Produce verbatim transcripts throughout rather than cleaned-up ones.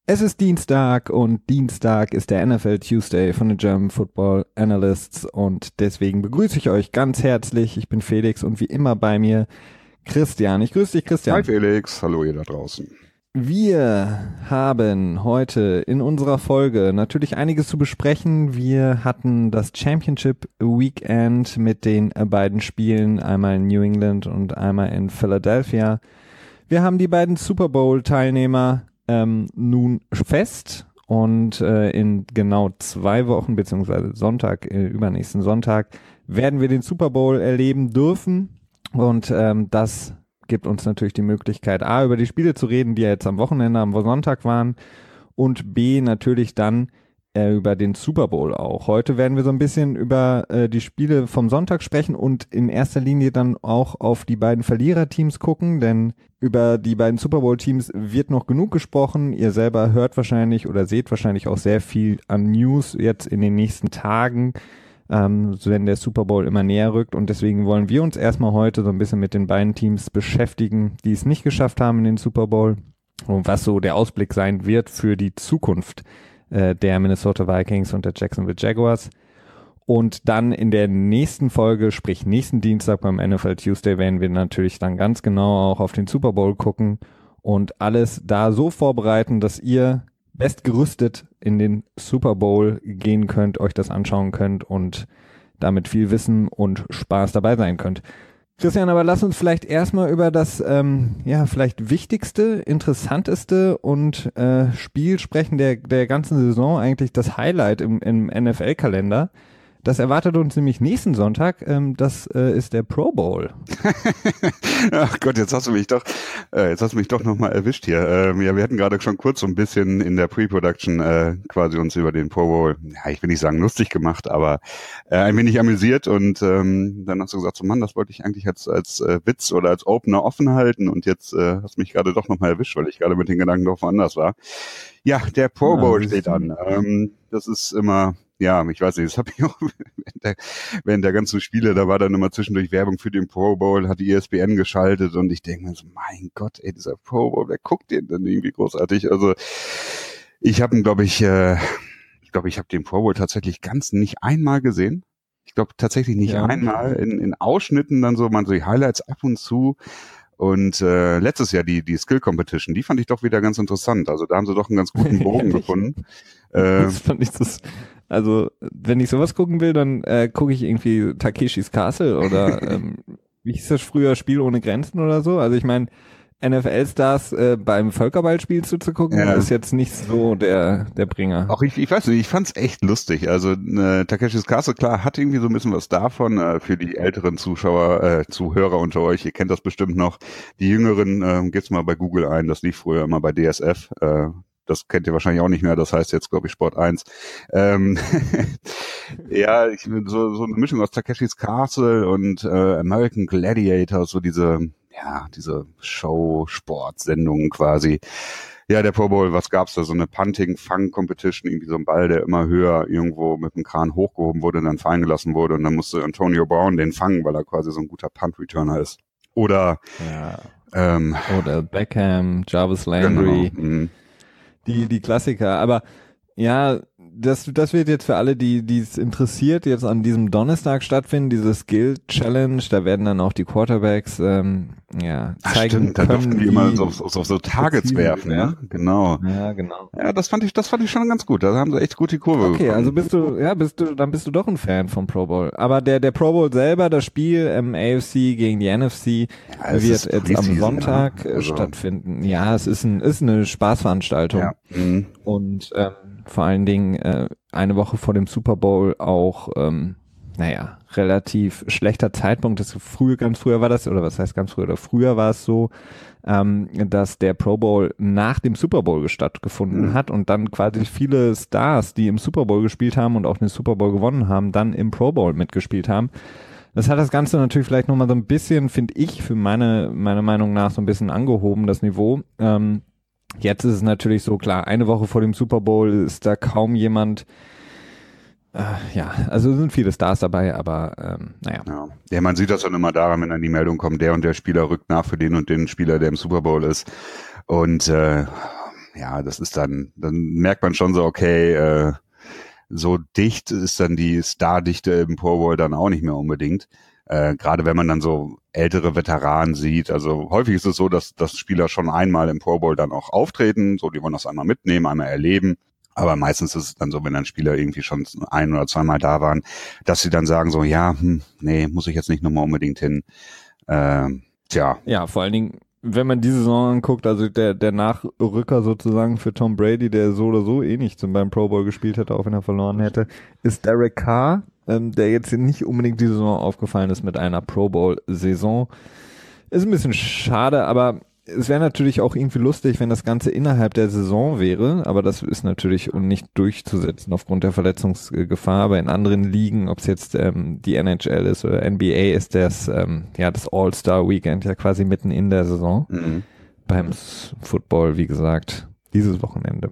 Es ist Dienstag und Dienstag ist der N F L Tuesday von den German Football Analysts und deswegen begrüße ich euch ganz herzlich. Ich bin Felix und wie immer bei mir Christian. Ich grüße dich, Christian. Hi Felix, hallo ihr da draußen. Wir haben heute in unserer Folge natürlich einiges zu besprechen. Wir hatten das Championship Weekend mit den beiden Spielen, einmal in New England und einmal in Philadelphia. Wir haben die beiden Super Bowl Teilnehmer ähm, nun fest und äh, in genau zwei Wochen beziehungsweise Sonntag, äh, übernächsten Sonntag werden wir den Super Bowl erleben dürfen und ähm, das gibt uns natürlich die Möglichkeit, A, über die Spiele zu reden, die ja jetzt am Wochenende, am Sonntag waren, und B, natürlich dann äh, über den Super Bowl auch. Heute werden wir so ein bisschen über äh, die Spiele vom Sonntag sprechen und in erster Linie dann auch auf die beiden Verliererteams gucken, denn über die beiden Super Bowl-Teams wird noch genug gesprochen. Ihr selber hört wahrscheinlich oder seht wahrscheinlich auch sehr viel an News jetzt in den nächsten Tagen, Ähm, so wenn der Super Bowl immer näher rückt, und deswegen wollen wir uns erstmal heute so ein bisschen mit den beiden Teams beschäftigen, die es nicht geschafft haben in den Super Bowl und was so der Ausblick sein wird für die Zukunft äh, der Minnesota Vikings und der Jacksonville Jaguars. Und dann in der nächsten Folge, sprich nächsten Dienstag beim N F L Tuesday, werden wir natürlich dann ganz genau auch auf den Super Bowl gucken und alles da so vorbereiten, dass ihr bestgerüstet in den Super Bowl gehen könnt, euch das anschauen könnt und damit viel Wissen und Spaß dabei sein könnt. Christian, aber lass uns vielleicht erstmal über das ähm, ja vielleicht wichtigste, interessanteste und äh, Spiel sprechen der der ganzen Saison, eigentlich das Highlight im, im N F L-Kalender. Das erwartet uns nämlich nächsten Sonntag. Ähm, das äh, ist der Pro Bowl. Ach Gott, jetzt hast du mich doch, äh, jetzt hast du mich doch nochmal erwischt hier. Ähm, ja, wir hatten gerade schon kurz so ein bisschen in der Pre-Production äh, quasi uns über den Pro Bowl, ja, ich will nicht sagen lustig gemacht, aber äh, ein wenig amüsiert. Und ähm, dann hast du gesagt, so Mann, das wollte ich eigentlich als als äh, Witz oder als Opener offen halten. Und jetzt äh, hast du mich gerade doch nochmal erwischt, weil ich gerade mit den Gedanken doch woanders war. Ja, der Pro Bowl ja, steht an. Ähm, das ist immer... Ja, ich weiß nicht, das habe ich auch während der, während der ganzen Spiele, da war dann immer zwischendurch Werbung für den Pro Bowl, hat die E S P N geschaltet und ich denke mir so, mein Gott, ey, dieser Pro Bowl, wer guckt den denn irgendwie großartig? Also ich habe ihn, glaube ich, äh, ich glaube, ich habe den Pro Bowl tatsächlich ganz nicht einmal gesehen. Ich glaube tatsächlich nicht ja. einmal, in, in Ausschnitten dann so, man so die Highlights ab und zu. Und äh, letztes Jahr die die Skill Competition, die fand ich doch wieder ganz interessant. Also da haben sie doch einen ganz guten Bogen gefunden. Äh, das fand ich das, also wenn ich sowas gucken will, dann äh, gucke ich irgendwie Takeshis Castle oder ähm, wie hieß das früher, Spiel ohne Grenzen oder so. Also ich meine, N F L-Stars äh, beim Völkerballspiel zuzugucken, ja. ist jetzt nicht so der der Bringer. Auch ich, ich weiß nicht, ich fand's echt lustig. Also äh, Takeshis Castle, klar, hat irgendwie so ein bisschen was davon. Äh, für die älteren Zuschauer, äh, Zuhörer unter euch, ihr kennt das bestimmt noch. Die Jüngeren, äh, geht's mal bei Google ein, das lief früher immer bei D S F. Äh, das kennt ihr wahrscheinlich auch nicht mehr, das heißt jetzt, glaube ich, Sport eins. Ähm, ja, ich, so, so eine Mischung aus Takeshis Castle und äh, American Gladiator, so diese... ja, diese Show-Sport-Sendungen quasi. Ja, der Pro Bowl, was gab's da? So eine Punting-Fang-Competition, irgendwie so ein Ball, der immer höher irgendwo mit dem Kran hochgehoben wurde und dann fallen gelassen wurde und dann musste Antonio Brown den fangen, weil er quasi so ein guter Punt-Returner ist. Oder ja. ähm, oder Beckham, Jarvis Landry, genau. die die Klassiker. Aber ja, das das wird jetzt für alle, die die es interessiert, jetzt an diesem Donnerstag stattfinden, diese Skill Challenge. Da werden dann auch die Quarterbacks ähm, ja Ach, zeigen stimmt, da können, durften die immer so, so, so, so Targets werfen, ja, genau. Ja, genau. Ja, das fand ich, das fand ich schon ganz gut. Da haben sie echt gut die Kurve Okay, bekommen. also bist du, ja, bist du, dann bist du doch ein Fan vom Pro Bowl. Aber der der Pro Bowl selber, das Spiel im A F C gegen die N F C, ja, wird jetzt am Sonntag ja. also. stattfinden. Ja, es ist ein ist eine Spaßveranstaltung ja. mhm. und ähm, vor allen Dingen äh, eine Woche vor dem Super Bowl auch, ähm, naja, relativ schlechter Zeitpunkt. Das früher, ganz früher war das, oder was heißt ganz früher, oder früher war es so, ähm, dass der Pro Bowl nach dem Super Bowl stattgefunden mhm. hat und dann quasi viele Stars, die im Super Bowl gespielt haben und auch den Super Bowl gewonnen haben, dann im Pro Bowl mitgespielt haben. Das hat das Ganze natürlich vielleicht nochmal so ein bisschen, finde ich, für meine, meine Meinung nach so ein bisschen angehoben, das Niveau. Ähm, Jetzt ist es natürlich so, klar, eine Woche vor dem Super Bowl ist da kaum jemand, äh, ja, also sind viele Stars dabei, aber ähm, naja. Ja. ja, man sieht das dann immer daran, wenn dann die Meldung kommt, der und der Spieler rückt nach für den und den Spieler, der im Super Bowl ist. Und äh, ja, das ist dann, dann merkt man schon so, okay, äh, so dicht ist dann die Stardichte im Pro Bowl dann auch nicht mehr unbedingt. Äh, gerade wenn man dann so ältere Veteranen sieht. Also häufig ist es so, dass, dass Spieler schon einmal im Pro Bowl dann auch auftreten. So, die wollen das einmal mitnehmen, einmal erleben. Aber meistens ist es dann so, wenn dann Spieler irgendwie schon ein- oder zweimal da waren, dass sie dann sagen so, ja, hm, nee, muss ich jetzt nicht nochmal unbedingt hin. Ähm, tja. Ja, vor allen Dingen, wenn man diese Saison anguckt, also der, der Nachrücker sozusagen für Tom Brady, der so oder so eh nicht beim Pro Bowl gespielt hätte, auch wenn er verloren hätte, ist Derek Carr, ähm, der jetzt nicht unbedingt diese Saison aufgefallen ist mit einer Pro Bowl-Saison. Ist ein bisschen schade, aber es wäre natürlich auch irgendwie lustig, wenn das Ganze innerhalb der Saison wäre, aber das ist natürlich nicht durchzusetzen aufgrund der Verletzungsgefahr. Aber in anderen Ligen, ob es jetzt ähm, die N H L ist oder N B A, ist das ähm, ja das All-Star-Weekend ja quasi mitten in der Saison. Mhm. Beim Football, wie gesagt, dieses Wochenende.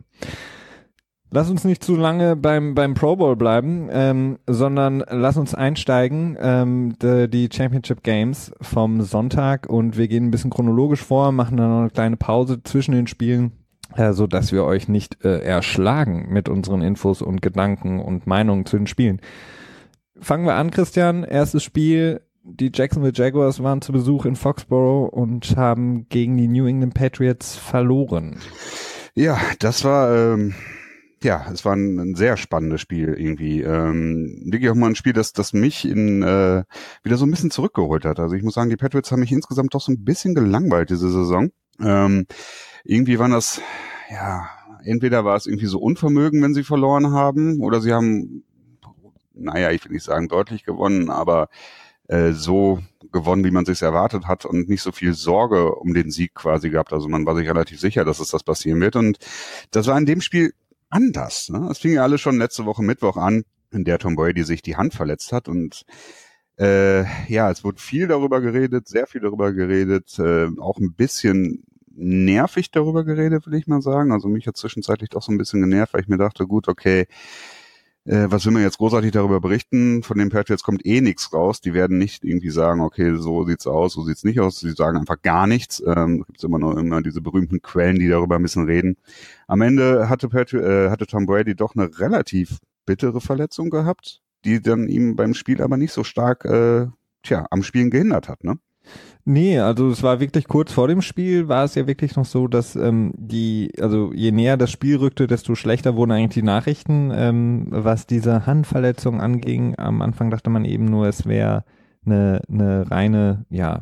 Lass uns nicht zu lange beim beim Pro Bowl bleiben, ähm, sondern lass uns einsteigen, ähm, die, die Championship Games vom Sonntag, und wir gehen ein bisschen chronologisch vor, machen dann noch eine kleine Pause zwischen den Spielen, äh, so dass wir euch nicht äh, erschlagen mit unseren Infos und Gedanken und Meinungen zu den Spielen. Fangen wir an, Christian. Erstes Spiel. Die Jacksonville Jaguars waren zu Besuch in Foxborough und haben gegen die New England Patriots verloren. Ja, das war ähm Ja, es war ein, ein sehr spannendes Spiel irgendwie. Ähm, wirklich auch mal ein Spiel, das, das mich in äh, wieder so ein bisschen zurückgeholt hat. Also ich muss sagen, die Patriots haben mich insgesamt doch so ein bisschen gelangweilt diese Saison. Ähm, irgendwie waren das, ja, entweder war es irgendwie so Unvermögen, wenn sie verloren haben, oder sie haben, naja, ich will nicht sagen deutlich gewonnen, aber äh, so gewonnen, wie man sich erwartet hat, und nicht so viel Sorge um den Sieg quasi gehabt. Also man war sich relativ sicher, dass es das passieren wird, und das war in dem Spiel anders. Ne? Es fing ja alles schon letzte Woche Mittwoch an, in der Tom Brady sich die Hand verletzt hat, und äh, ja, es wurde viel darüber geredet, sehr viel darüber geredet, äh, auch ein bisschen nervig darüber geredet, will ich mal sagen. Also mich hat zwischenzeitlich doch so ein bisschen genervt, weil ich mir dachte, gut, okay, äh, was will man jetzt großartig darüber berichten? Von den Patriots kommt eh nichts raus. Die werden nicht irgendwie sagen, okay, so sieht's aus, so sieht's nicht aus. Sie sagen einfach gar nichts. Ähm, gibt's immer noch immer diese berühmten Quellen, die darüber ein bisschen reden. Am Ende hatte, Patri- äh, hatte Tom Brady doch eine relativ bittere Verletzung gehabt, die dann ihm beim Spiel aber nicht so stark, äh, tja, am Spielen gehindert hat, ne? Nee, also es war wirklich kurz vor dem Spiel, war es ja wirklich noch so, dass ähm, die, also je näher das Spiel rückte, desto schlechter wurden eigentlich die Nachrichten, ähm, was diese Handverletzung anging. Am Anfang dachte man eben nur, es wäre eine, eine reine, ja,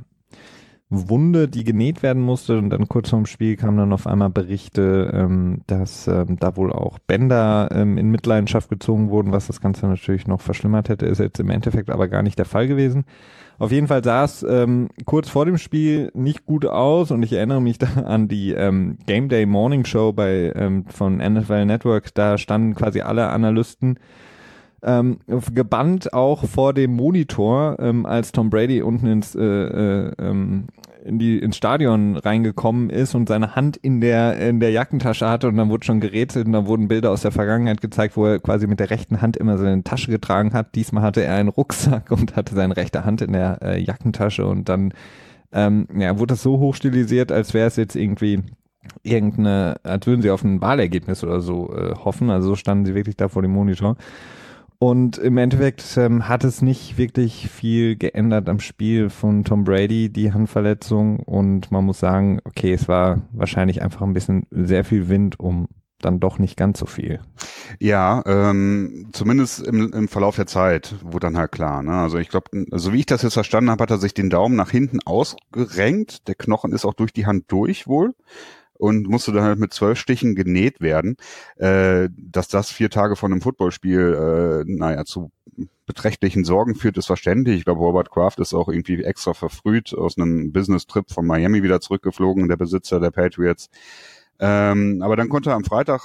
Wunde, die genäht werden musste, und dann kurz vorm Spiel kamen dann auf einmal Berichte, ähm, dass ähm, da wohl auch Bänder ähm, in Mitleidenschaft gezogen wurden, was das Ganze natürlich noch verschlimmert hätte, ist jetzt im Endeffekt aber gar nicht der Fall gewesen. Auf jeden Fall sah es ähm, kurz vor dem Spiel nicht gut aus, und ich erinnere mich da an die ähm, Game Day Morning Show bei ähm, von N F L Network. Da standen quasi alle Analysten ähm, gebannt auch vor dem Monitor, ähm, als Tom Brady unten ins äh, äh, ähm, in die ins Stadion reingekommen ist und seine Hand in der in der Jackentasche hatte, und dann wurde schon gerätselt und dann wurden Bilder aus der Vergangenheit gezeigt, wo er quasi mit der rechten Hand immer seine Tasche getragen hat. Diesmal hatte er einen Rucksack und hatte seine rechte Hand in der äh, Jackentasche, und dann ähm, ja, wurde das so hochstilisiert, als wäre es jetzt irgendwie irgendeine, als würden sie auf ein Wahlergebnis oder so äh, hoffen. Also so standen sie wirklich da vor dem Monitor. Und im Endeffekt ähm, hat es nicht wirklich viel geändert am Spiel von Tom Brady, die Handverletzung. Und man muss sagen, okay, es war wahrscheinlich einfach ein bisschen sehr viel Wind um dann doch nicht ganz so viel. Ja, ähm, zumindest im, im Verlauf der Zeit wurde dann halt klar. Ne? Also ich glaube, also wie ich das jetzt verstanden habe, hat er sich den Daumen nach hinten ausgerenkt. Der Knochen ist auch durch die Hand durch wohl. Und musste dann halt mit zwölf Stichen genäht werden, äh, dass das vier Tage vor einem Footballspiel, äh, naja, zu beträchtlichen Sorgen führt, ist verständlich. Ich glaube, Robert Kraft ist auch irgendwie extra verfrüht aus einem Business-Trip von Miami wieder zurückgeflogen, der Besitzer der Patriots. Ähm, aber dann konnte er am Freitag...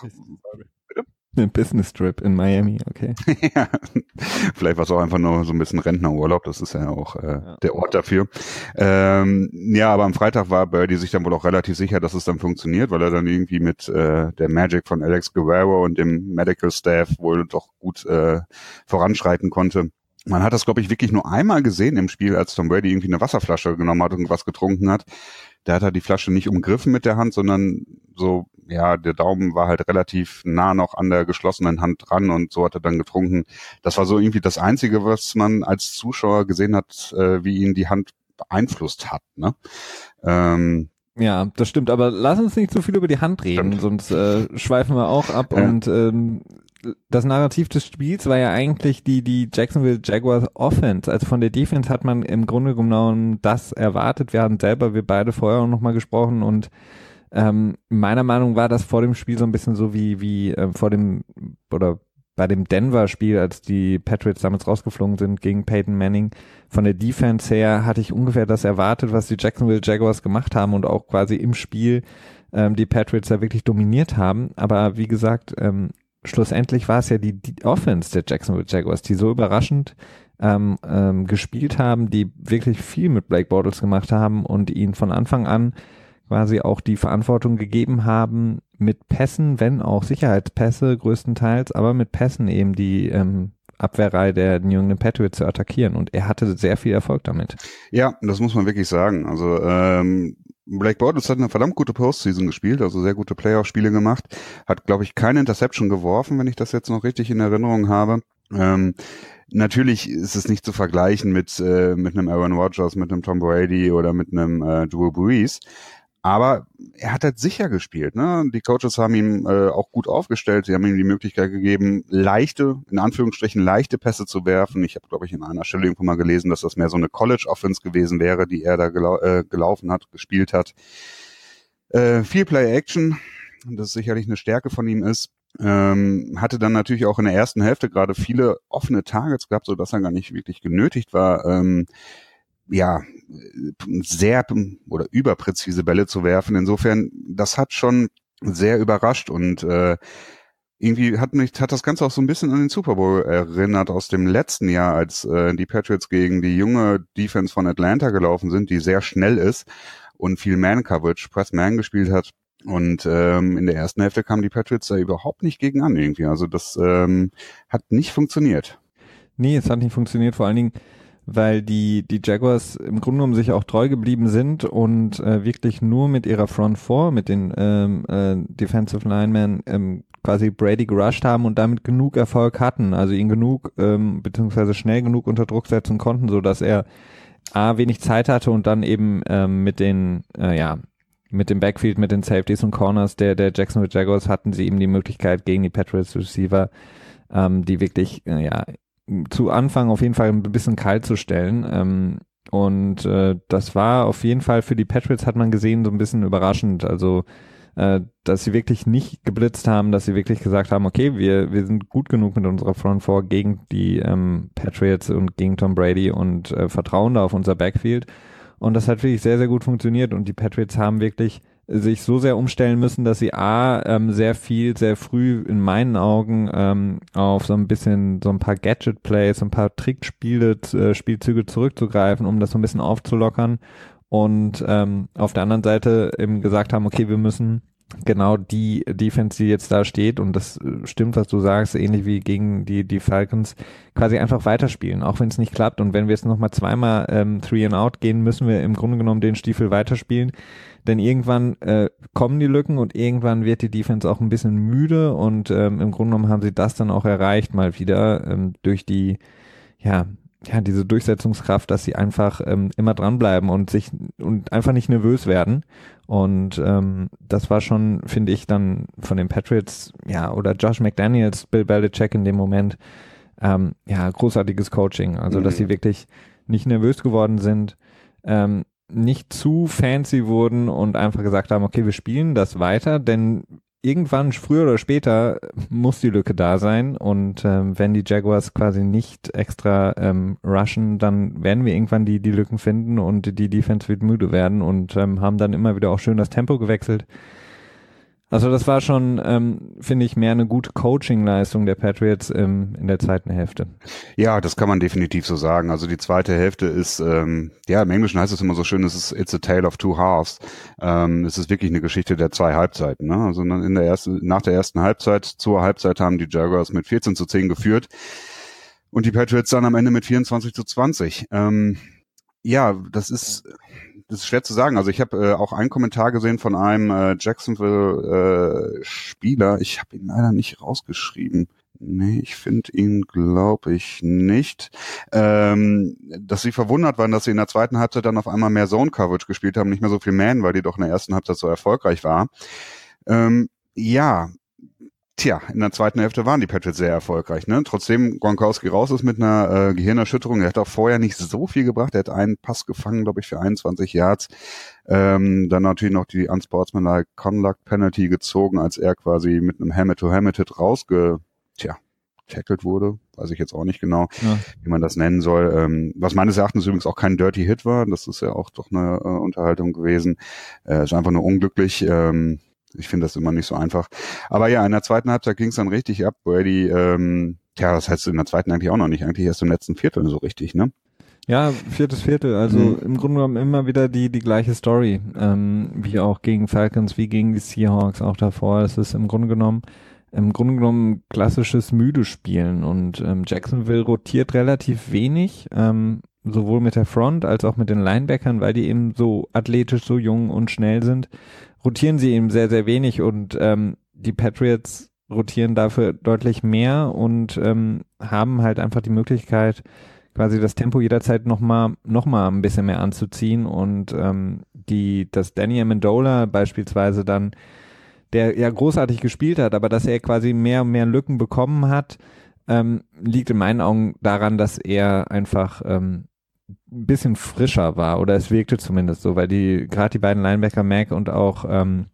Ein Business-Trip in Miami, okay. Ja, vielleicht war es auch einfach nur so ein bisschen Rentnerurlaub, das ist ja auch äh, ja. der Ort dafür. Ähm, ja, aber am Freitag war Brady sich dann wohl auch relativ sicher, dass es dann funktioniert, weil er dann irgendwie mit äh, der Magic von Alex Guerrero und dem Medical Staff wohl doch gut äh, voranschreiten konnte. Man hat das, glaube ich, wirklich nur einmal gesehen im Spiel, als Tom Brady irgendwie eine Wasserflasche genommen hat und was getrunken hat. der hat halt die Flasche nicht umgriffen mit der Hand, sondern so, ja, der Daumen war halt relativ nah noch an der geschlossenen Hand dran und so hat er dann getrunken. Das war so irgendwie das Einzige, was man als Zuschauer gesehen hat, äh, wie ihn die Hand beeinflusst hat, ne? Ähm, Ja, das stimmt, aber lass uns nicht zu viel über die Hand reden, stimmt. sonst äh, schweifen wir auch ab. Ja. Und ähm, das Narrativ des Spiels war ja eigentlich die die Jacksonville Jaguars Offense. Also von der Defense hat man im Grunde genommen das erwartet. Wir haben selber, wir beide vorher auch nochmal gesprochen und ähm, meiner Meinung nach war das vor dem Spiel so ein bisschen so wie wie äh, vor dem oder bei dem Denver-Spiel, als die Patriots damals rausgeflogen sind gegen Peyton Manning. Von der Defense her hatte ich ungefähr das erwartet, was die Jacksonville Jaguars gemacht haben und auch quasi im Spiel ähm, die Patriots da wirklich dominiert haben. Aber wie gesagt, ähm, schlussendlich war es ja die, die Offense der Jacksonville Jaguars, die so überraschend ähm, ähm, gespielt haben, die wirklich viel mit Blake Bortles gemacht haben und ihn von Anfang an quasi auch die Verantwortung gegeben haben, mit Pässen, wenn auch Sicherheitspässe größtenteils, aber mit Pässen eben die ähm, Abwehrreihe der New England Patriots zu attackieren. Und er hatte sehr viel Erfolg damit. Ja, das muss man wirklich sagen. Also ähm, Blake Bortles hat eine verdammt gute Postseason gespielt, also sehr gute Playoff-Spiele gemacht. Hat, glaube ich, keine Interception geworfen, wenn ich das jetzt noch richtig in Erinnerung habe. Ähm, natürlich ist es nicht zu vergleichen mit äh, mit einem Aaron Rodgers, mit einem Tom Brady oder mit einem äh, Drew Brees. Aber er hat halt sicher gespielt, ne? Die Coaches haben ihm äh, auch gut aufgestellt. Sie haben ihm die Möglichkeit gegeben, leichte, in Anführungsstrichen leichte Pässe zu werfen. Ich habe, glaube ich, in einer Stelle irgendwo mal gelesen, dass das mehr so eine College-Offense gewesen wäre, die er da gelau- äh, gelaufen hat, gespielt hat. Äh, viel Play-Action, das sicherlich eine Stärke von ihm ist. Ähm, hatte dann natürlich auch in der ersten Hälfte gerade viele offene Targets gehabt, sodass er gar nicht wirklich genötigt war, ähm, ja, sehr oder überpräzise Bälle zu werfen. Insofern, das hat schon sehr überrascht und äh, irgendwie hat mich hat das Ganze auch so ein bisschen an den Super Bowl erinnert aus dem letzten Jahr, als äh, die Patriots gegen die junge Defense von Atlanta gelaufen sind, die sehr schnell ist und viel Man-Coverage, Press-Man gespielt hat. Und ähm, in der ersten Hälfte kamen die Patriots da überhaupt nicht gegen an irgendwie. Also das ähm, hat nicht funktioniert. Nee, es hat nicht funktioniert, vor allen Dingen weil die die Jaguars im Grunde genommen sich auch treu geblieben sind und äh, wirklich nur mit ihrer Front Four, mit den ähm, äh, Defensive Linemen ähm, quasi Brady gerusht haben und damit genug Erfolg hatten, also ihn genug ähm, beziehungsweise schnell genug unter Druck setzen konnten, so dass er a wenig Zeit hatte und dann eben ähm, mit den äh, ja mit dem Backfield, mit den Safeties und Corners der der Jacksonville Jaguars hatten sie eben die Möglichkeit gegen die Patriots Receiver, ähm, die wirklich äh, ja zu Anfang auf jeden Fall ein bisschen kalt zu stellen. Ähm, und äh, das war auf jeden Fall für die Patriots, hat man gesehen, so ein bisschen überraschend. Also, äh, dass sie wirklich nicht geblitzt haben, dass sie wirklich gesagt haben, okay, wir wir sind gut genug mit unserer Front Four gegen die ähm, Patriots und gegen Tom Brady und äh, vertrauen da auf unser Backfield. Und das hat wirklich sehr, sehr gut funktioniert. Und die Patriots haben wirklich sich so sehr umstellen müssen, dass sie A, ähm, sehr viel, sehr früh in meinen Augen ähm, auf so ein bisschen, so ein paar Gadget-Plays, ein paar Trickspiele, äh, Spielzüge zurückzugreifen, um das so ein bisschen aufzulockern und ähm, auf der anderen Seite eben gesagt haben, okay, wir müssen genau die Defense, die jetzt da steht, und das stimmt, was du sagst, ähnlich wie gegen die die Falcons, quasi einfach weiterspielen, auch wenn es nicht klappt. Und wenn wir jetzt nochmal zweimal ähm, Three and Out gehen, müssen wir im Grunde genommen den Stiefel weiterspielen. Denn irgendwann äh, kommen die Lücken und irgendwann wird die Defense auch ein bisschen müde und ähm, im Grunde genommen haben sie das dann auch erreicht mal wieder ähm, durch die, ja, ja, diese Durchsetzungskraft, dass sie einfach ähm, immer dranbleiben und sich und einfach nicht nervös werden. Und ähm, das war schon, finde ich, dann von den Patriots, ja, oder Josh McDaniels, Bill Belichick in dem Moment, ähm, ja, großartiges Coaching. Also, dass sie wirklich nicht nervös geworden sind, ähm, nicht zu fancy wurden und einfach gesagt haben, okay, wir spielen das weiter, denn irgendwann, früher oder später, muss die Lücke da sein und ähm, wenn die Jaguars quasi nicht extra ähm, rushen, dann werden wir irgendwann die die Lücken finden und die Defense wird müde werden und ähm, haben dann immer wieder auch schön das Tempo gewechselt. Also das war schon, ähm, finde ich, mehr eine gute Coaching-Leistung der Patriots ähm, in der zweiten Hälfte. Ja, das kann man definitiv so sagen. Also die zweite Hälfte ist, ähm, ja, im Englischen heißt es immer so schön, es ist it's a tale of two halves. Ähm, es ist wirklich eine Geschichte der zwei Halbzeiten. Ne? Also in der ersten, nach der ersten Halbzeit, zur Halbzeit haben die Jaguars mit vierzehn zu zehn geführt und die Patriots dann am Ende mit vierundzwanzig zu zwanzig. Ähm, Ja, das ist, das ist schwer zu sagen. Also ich habe äh, auch einen Kommentar gesehen von einem äh, Jacksonville-Spieler. Äh, ich habe ihn leider nicht rausgeschrieben. Nee, ich finde ihn, glaube ich, nicht. Ähm, dass sie verwundert waren, dass sie in der zweiten Halbzeit dann auf einmal mehr Zone-Coverage gespielt haben, nicht mehr so viel Man, weil die doch in der ersten Halbzeit so erfolgreich war. Ähm, ja, tja, in der zweiten Hälfte waren die Patriots sehr erfolgreich. Ne? Trotzdem Gronkowski raus ist mit einer äh, Gehirnerschütterung. Er hat auch vorher nicht so viel gebracht. Er hat einen Pass gefangen, glaube ich, für einundzwanzig Yards. Ähm, dann natürlich noch die Unsportsmanlike Conduct Penalty gezogen, als er quasi mit einem Helmet-to-Helmet-Hit rausge tja, tackled wurde, weiß ich jetzt auch nicht genau, ja. wie man das nennen soll. Ähm, was meines Erachtens übrigens auch kein Dirty Hit war, das ist ja auch doch eine äh, Unterhaltung gewesen. Äh, ist einfach nur unglücklich. Ähm, ich finde das immer nicht so einfach. Aber ja, in der zweiten Halbzeit ging es dann richtig ab. Brady, ähm, tja, das heißt in der zweiten eigentlich auch noch nicht, eigentlich erst im letzten Viertel so richtig, ne? Ja, viertes Viertel, also mhm. im Grunde genommen immer wieder die die gleiche Story, ähm, wie auch gegen Falcons, wie gegen die Seahawks auch davor. Es ist im Grunde genommen Im Grunde genommen klassisches müde Spielen und ähm, Jacksonville rotiert relativ wenig, ähm, sowohl mit der Front als auch mit den Linebackern, weil die eben so athletisch, so jung und schnell sind, rotieren sie eben sehr, sehr wenig und ähm, die Patriots rotieren dafür deutlich mehr und ähm, haben halt einfach die Möglichkeit, quasi das Tempo jederzeit nochmal noch mal ein bisschen mehr anzuziehen und ähm, die, dass Danny Amendola beispielsweise dann der ja großartig gespielt hat, aber dass er quasi mehr und mehr Lücken bekommen hat, ähm, liegt in meinen Augen daran, dass er einfach ähm, ein bisschen frischer war, oder es wirkte zumindest so, weil die, gerade die beiden Linebacker, Mack und auch, ähm,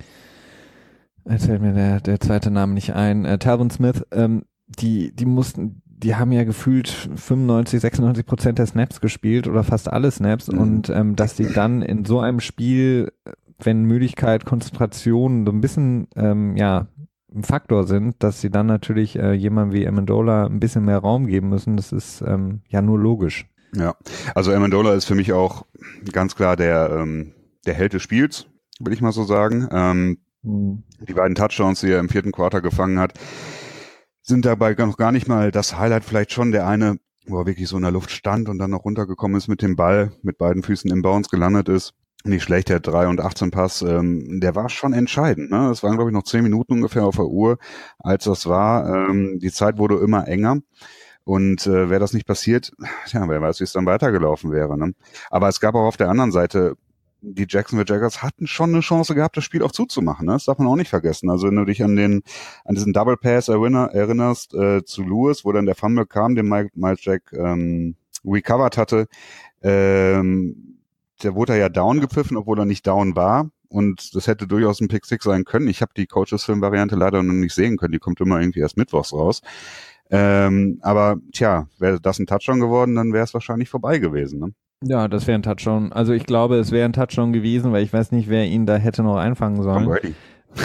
jetzt fällt mir der, der zweite Name nicht ein, äh, Talvin Smith, ähm, die, die mussten, die haben ja gefühlt fünfundneunzig, sechsundneunzig Prozent der Snaps gespielt oder fast alle Snaps mhm. und ähm, dass die dann in so einem Spiel, wenn Müdigkeit, Konzentration so ein bisschen, ähm, ja, ein Faktor sind, dass sie dann natürlich äh, jemandem wie Amendola ein bisschen mehr Raum geben müssen, das ist ähm, ja nur logisch. Ja, also Amendola ist für mich auch ganz klar der, ähm, der Held des Spiels, will ich mal so sagen. Ähm, mhm. Die beiden Touchdowns, die er im vierten Quarter gefangen hat, sind dabei noch gar nicht mal das Highlight, vielleicht schon der eine, wo er wirklich so in der Luft stand und dann noch runtergekommen ist mit dem Ball, mit beiden Füßen im Bounce gelandet ist. Nicht schlecht, der drei und achtzehn Pass, ähm, der war schon entscheidend. Ne? Es waren, glaube ich, noch zehn Minuten ungefähr auf der Uhr, als das war. Ähm, die Zeit wurde immer enger. Und äh, wäre das nicht passiert, ja, wer weiß, wie es dann weitergelaufen wäre. Ne? Aber es gab auch auf der anderen Seite, die Jacksonville Jaguars hatten schon eine Chance gehabt, das Spiel auch zuzumachen. Ne? Das darf man auch nicht vergessen. Also wenn du dich an den an diesen Double Pass erinner, erinnerst äh, zu Lewis, wo dann der Fumble kam, den Mike, Miles Jack ähm, recovered hatte, ähm, der wurde ja down gepfiffen, obwohl er nicht down war. Und das hätte durchaus ein Pick Six sein können. Ich habe die Coaches-Film-Variante leider noch nicht sehen können. Die kommt immer irgendwie erst mittwochs raus. Ähm, aber tja, wäre das ein Touchdown geworden, dann wäre es wahrscheinlich vorbei gewesen. Ne? Ja, das wäre ein Touchdown. Also ich glaube, es wäre ein Touchdown gewesen, weil ich weiß nicht, wer ihn da hätte noch einfangen sollen. Tom Brady.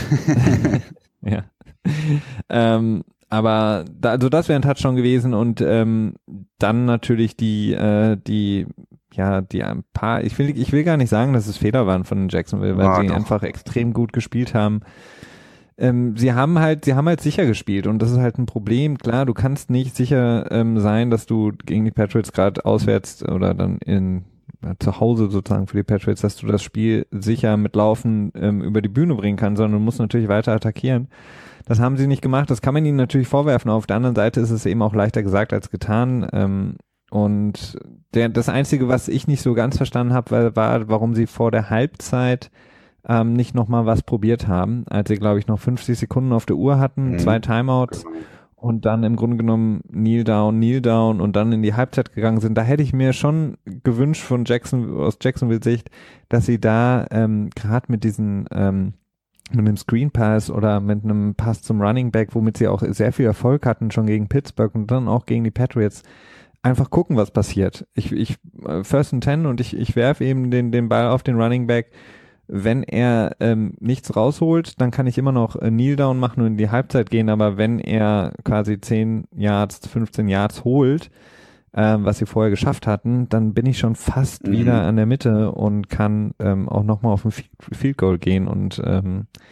Ja. ähm, aber da, also das wäre ein Touchdown gewesen und ähm, dann natürlich die äh, die ja, die ein paar, ich will, ich will gar nicht sagen, dass es Fehler waren von Jacksonville, weil ah, sie doch. einfach extrem gut gespielt haben. Ähm, sie haben halt, sie haben halt sicher gespielt und das ist halt ein Problem. Klar, du kannst nicht sicher ähm, sein, dass du gegen die Patriots gerade auswärts oder dann in ja, zu Hause sozusagen für die Patriots, dass du das Spiel sicher mit Laufen ähm, über die Bühne bringen kannst, sondern du musst natürlich weiter attackieren. Das haben sie nicht gemacht, das kann man ihnen natürlich vorwerfen. Auf der anderen Seite ist es eben auch leichter gesagt als getan. Ähm, Und der, das Einzige, was ich nicht so ganz verstanden habe, war, warum sie vor der Halbzeit ähm, nicht nochmal was probiert haben, als sie, glaube ich, noch fünfzig Sekunden auf der Uhr hatten, mhm. zwei Timeouts und dann im Grunde genommen Kneel down, Kneel down und dann in die Halbzeit gegangen sind. Da hätte ich mir schon gewünscht von Jackson, aus Jacksonville-Sicht, dass sie da ähm, gerade mit diesen ähm, mit einem Screen Pass oder mit einem Pass zum Running Back, womit sie auch sehr viel Erfolg hatten, schon gegen Pittsburgh und dann auch gegen die Patriots, einfach gucken, was passiert. Ich, ich, First and Ten und ich, ich werfe eben den, den Ball auf den Running Back. Wenn er ähm, nichts rausholt, dann kann ich immer noch äh, Kneel down machen und in die Halbzeit gehen, aber wenn er quasi zehn Yards, fünfzehn Yards holt, ähm, was sie vorher geschafft hatten, dann bin ich schon fast mhm. wieder an der Mitte und kann ähm, auch nochmal auf ein Field Goal gehen und ähm,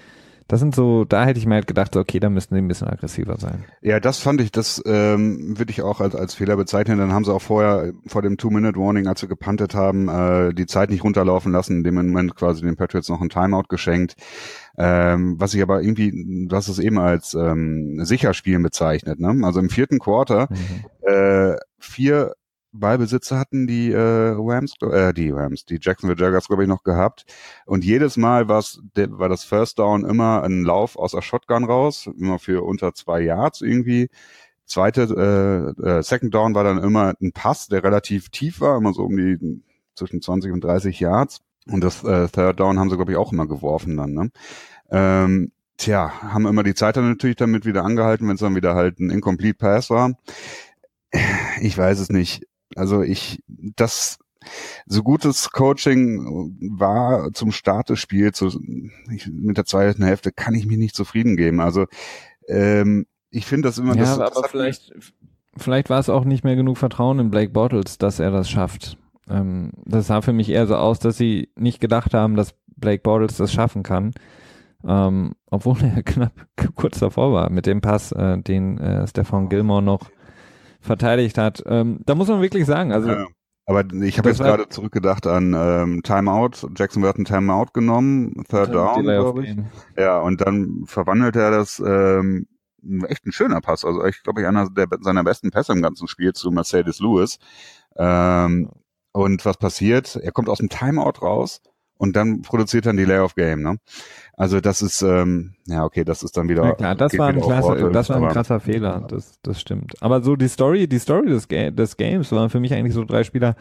Das sind so, da hätte ich mir halt gedacht, okay, da müssten sie ein bisschen aggressiver sein. Ja, das fand ich, das ähm, würde ich auch als als Fehler bezeichnen. Dann haben sie auch vorher, vor dem Two-Minute-Warning, als sie gepuntet haben, äh, die Zeit nicht runterlaufen lassen, in dem Moment quasi den Patriots noch ein Timeout geschenkt. Ähm, was ich aber irgendwie, du hast es eben als ähm, Sicherspielen bezeichnet, ne? Also im vierten Quarter mhm. äh, vier Ballbesitzer hatten die äh, Rams, äh, die Rams, die Jacksonville Jaguars, glaube ich, noch gehabt. Und jedes Mal war's, de, war das First Down immer ein Lauf aus der Shotgun raus, immer für unter zwei Yards irgendwie. Zweite, äh, äh, Second Down war dann immer ein Pass, der relativ tief war, immer so um die zwischen zwanzig und dreißig Yards. Und das äh, Third Down haben sie, glaube ich, auch immer geworfen dann, ne? Ähm, tja, haben immer die Zeit dann natürlich damit wieder angehalten, wenn es dann wieder halt ein Incomplete Pass war. Ich weiß es nicht. Also ich, das, so gutes Coaching war zum Start des Spiels, so, ich, mit der zweiten Hälfte kann ich mich nicht zufrieden geben. Also ähm, ich finde das immer... Ja, das, aber das vielleicht, vielleicht war es auch nicht mehr genug Vertrauen in Blake Bortles, dass er das schafft. Ähm, das sah für mich eher so aus, dass sie nicht gedacht haben, dass Blake Bortles das schaffen kann. Ähm, obwohl er knapp kurz davor war mit dem Pass, äh, den äh, Stephon Gilmore noch verteidigt hat. Ähm, da muss man wirklich sagen, also ja, aber ich habe jetzt gerade zurückgedacht an ähm, Timeout. Jackson wird einen Timeout genommen, Third Down, glaube ich. Ja, und dann verwandelt er das ähm, echt ein schöner Pass. Also ich glaube, ich einer der, seiner besten Pässe im ganzen Spiel zu Mercedes Lewis. Ähm, und was passiert? Er kommt aus dem Timeout raus und dann produziert er ein Delay of Game, ne? Also das ist, ähm, ja okay, das ist dann wieder... Ja klar, das war ein, klasse, das war ein krasser Fehler, das, das stimmt. Aber so die Story, die Story des, Ga- des Games waren für mich eigentlich so drei Spieler,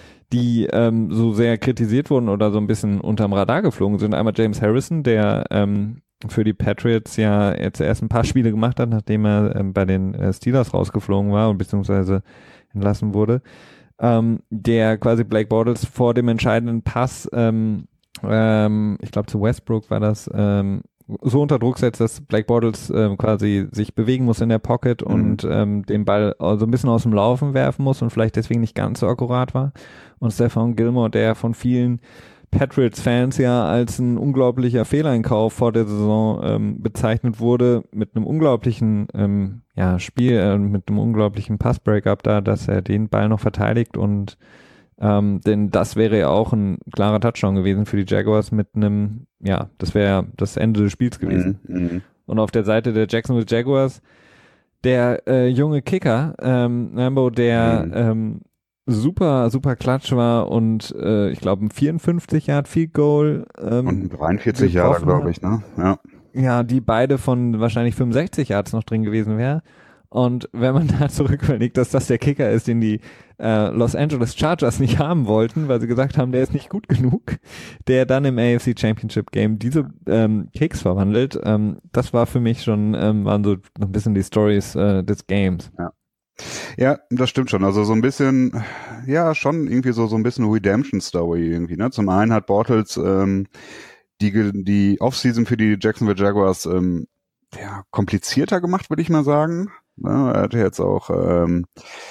die ähm, so sehr kritisiert wurden oder so ein bisschen unterm Radar geflogen sind. Einmal James Harrison, der ähm, für die Patriots ja jetzt erst ein paar Spiele gemacht hat, nachdem er ähm, bei den äh, Steelers rausgeflogen war und beziehungsweise entlassen wurde. Ähm, der quasi Blake Bortles vor dem entscheidenden Pass ähm, Ähm, ich glaube zu Westbrook war das, ähm, so unter Druck setzt, dass Blake Bortles ähm, quasi sich bewegen muss in der Pocket mhm. und ähm, den Ball so ein bisschen aus dem Laufen werfen muss und vielleicht deswegen nicht ganz so akkurat war. Und Stephon Gilmore, der von vielen Patriots-Fans ja als ein unglaublicher Fehleinkauf vor der Saison ähm, bezeichnet wurde, mit einem unglaublichen ähm, ja, Spiel, äh, mit einem unglaublichen Pass-Breakup da, dass er den Ball noch verteidigt und Ähm, denn das wäre ja auch ein klarer Touchdown gewesen für die Jaguars mit einem, ja, das wäre das Ende des Spiels gewesen. Mhm. Und auf der Seite der Jacksonville Jaguars, der äh, junge Kicker, ähm, Lambo, der mhm. ähm, super, super klatsch war und äh, ich glaube ein vierundfünfzig Yard Field Goal ähm, und ein dreiundvierzig Yard, glaube ich, ne? Ja. Ja, die beide von wahrscheinlich fünfundsechzig Yards noch drin gewesen wäre. Und wenn man da zurück überlegt, dass das der Kicker ist, den die äh, Los Angeles Chargers nicht haben wollten, weil sie gesagt haben, der ist nicht gut genug, der dann im A F C Championship Game diese ähm, Kicks verwandelt, ähm, das war für mich schon, ähm, waren so noch ein bisschen die Stories äh, des Games. Ja. Ja, das stimmt schon. Also so ein bisschen, ja, schon irgendwie so so ein bisschen Redemption-Story irgendwie, ne? Zum einen hat Bortles ähm, die die Offseason für die Jacksonville Jaguars ähm, ja, komplizierter gemacht, würde ich mal sagen. Ja, er hatte jetzt auch ähm,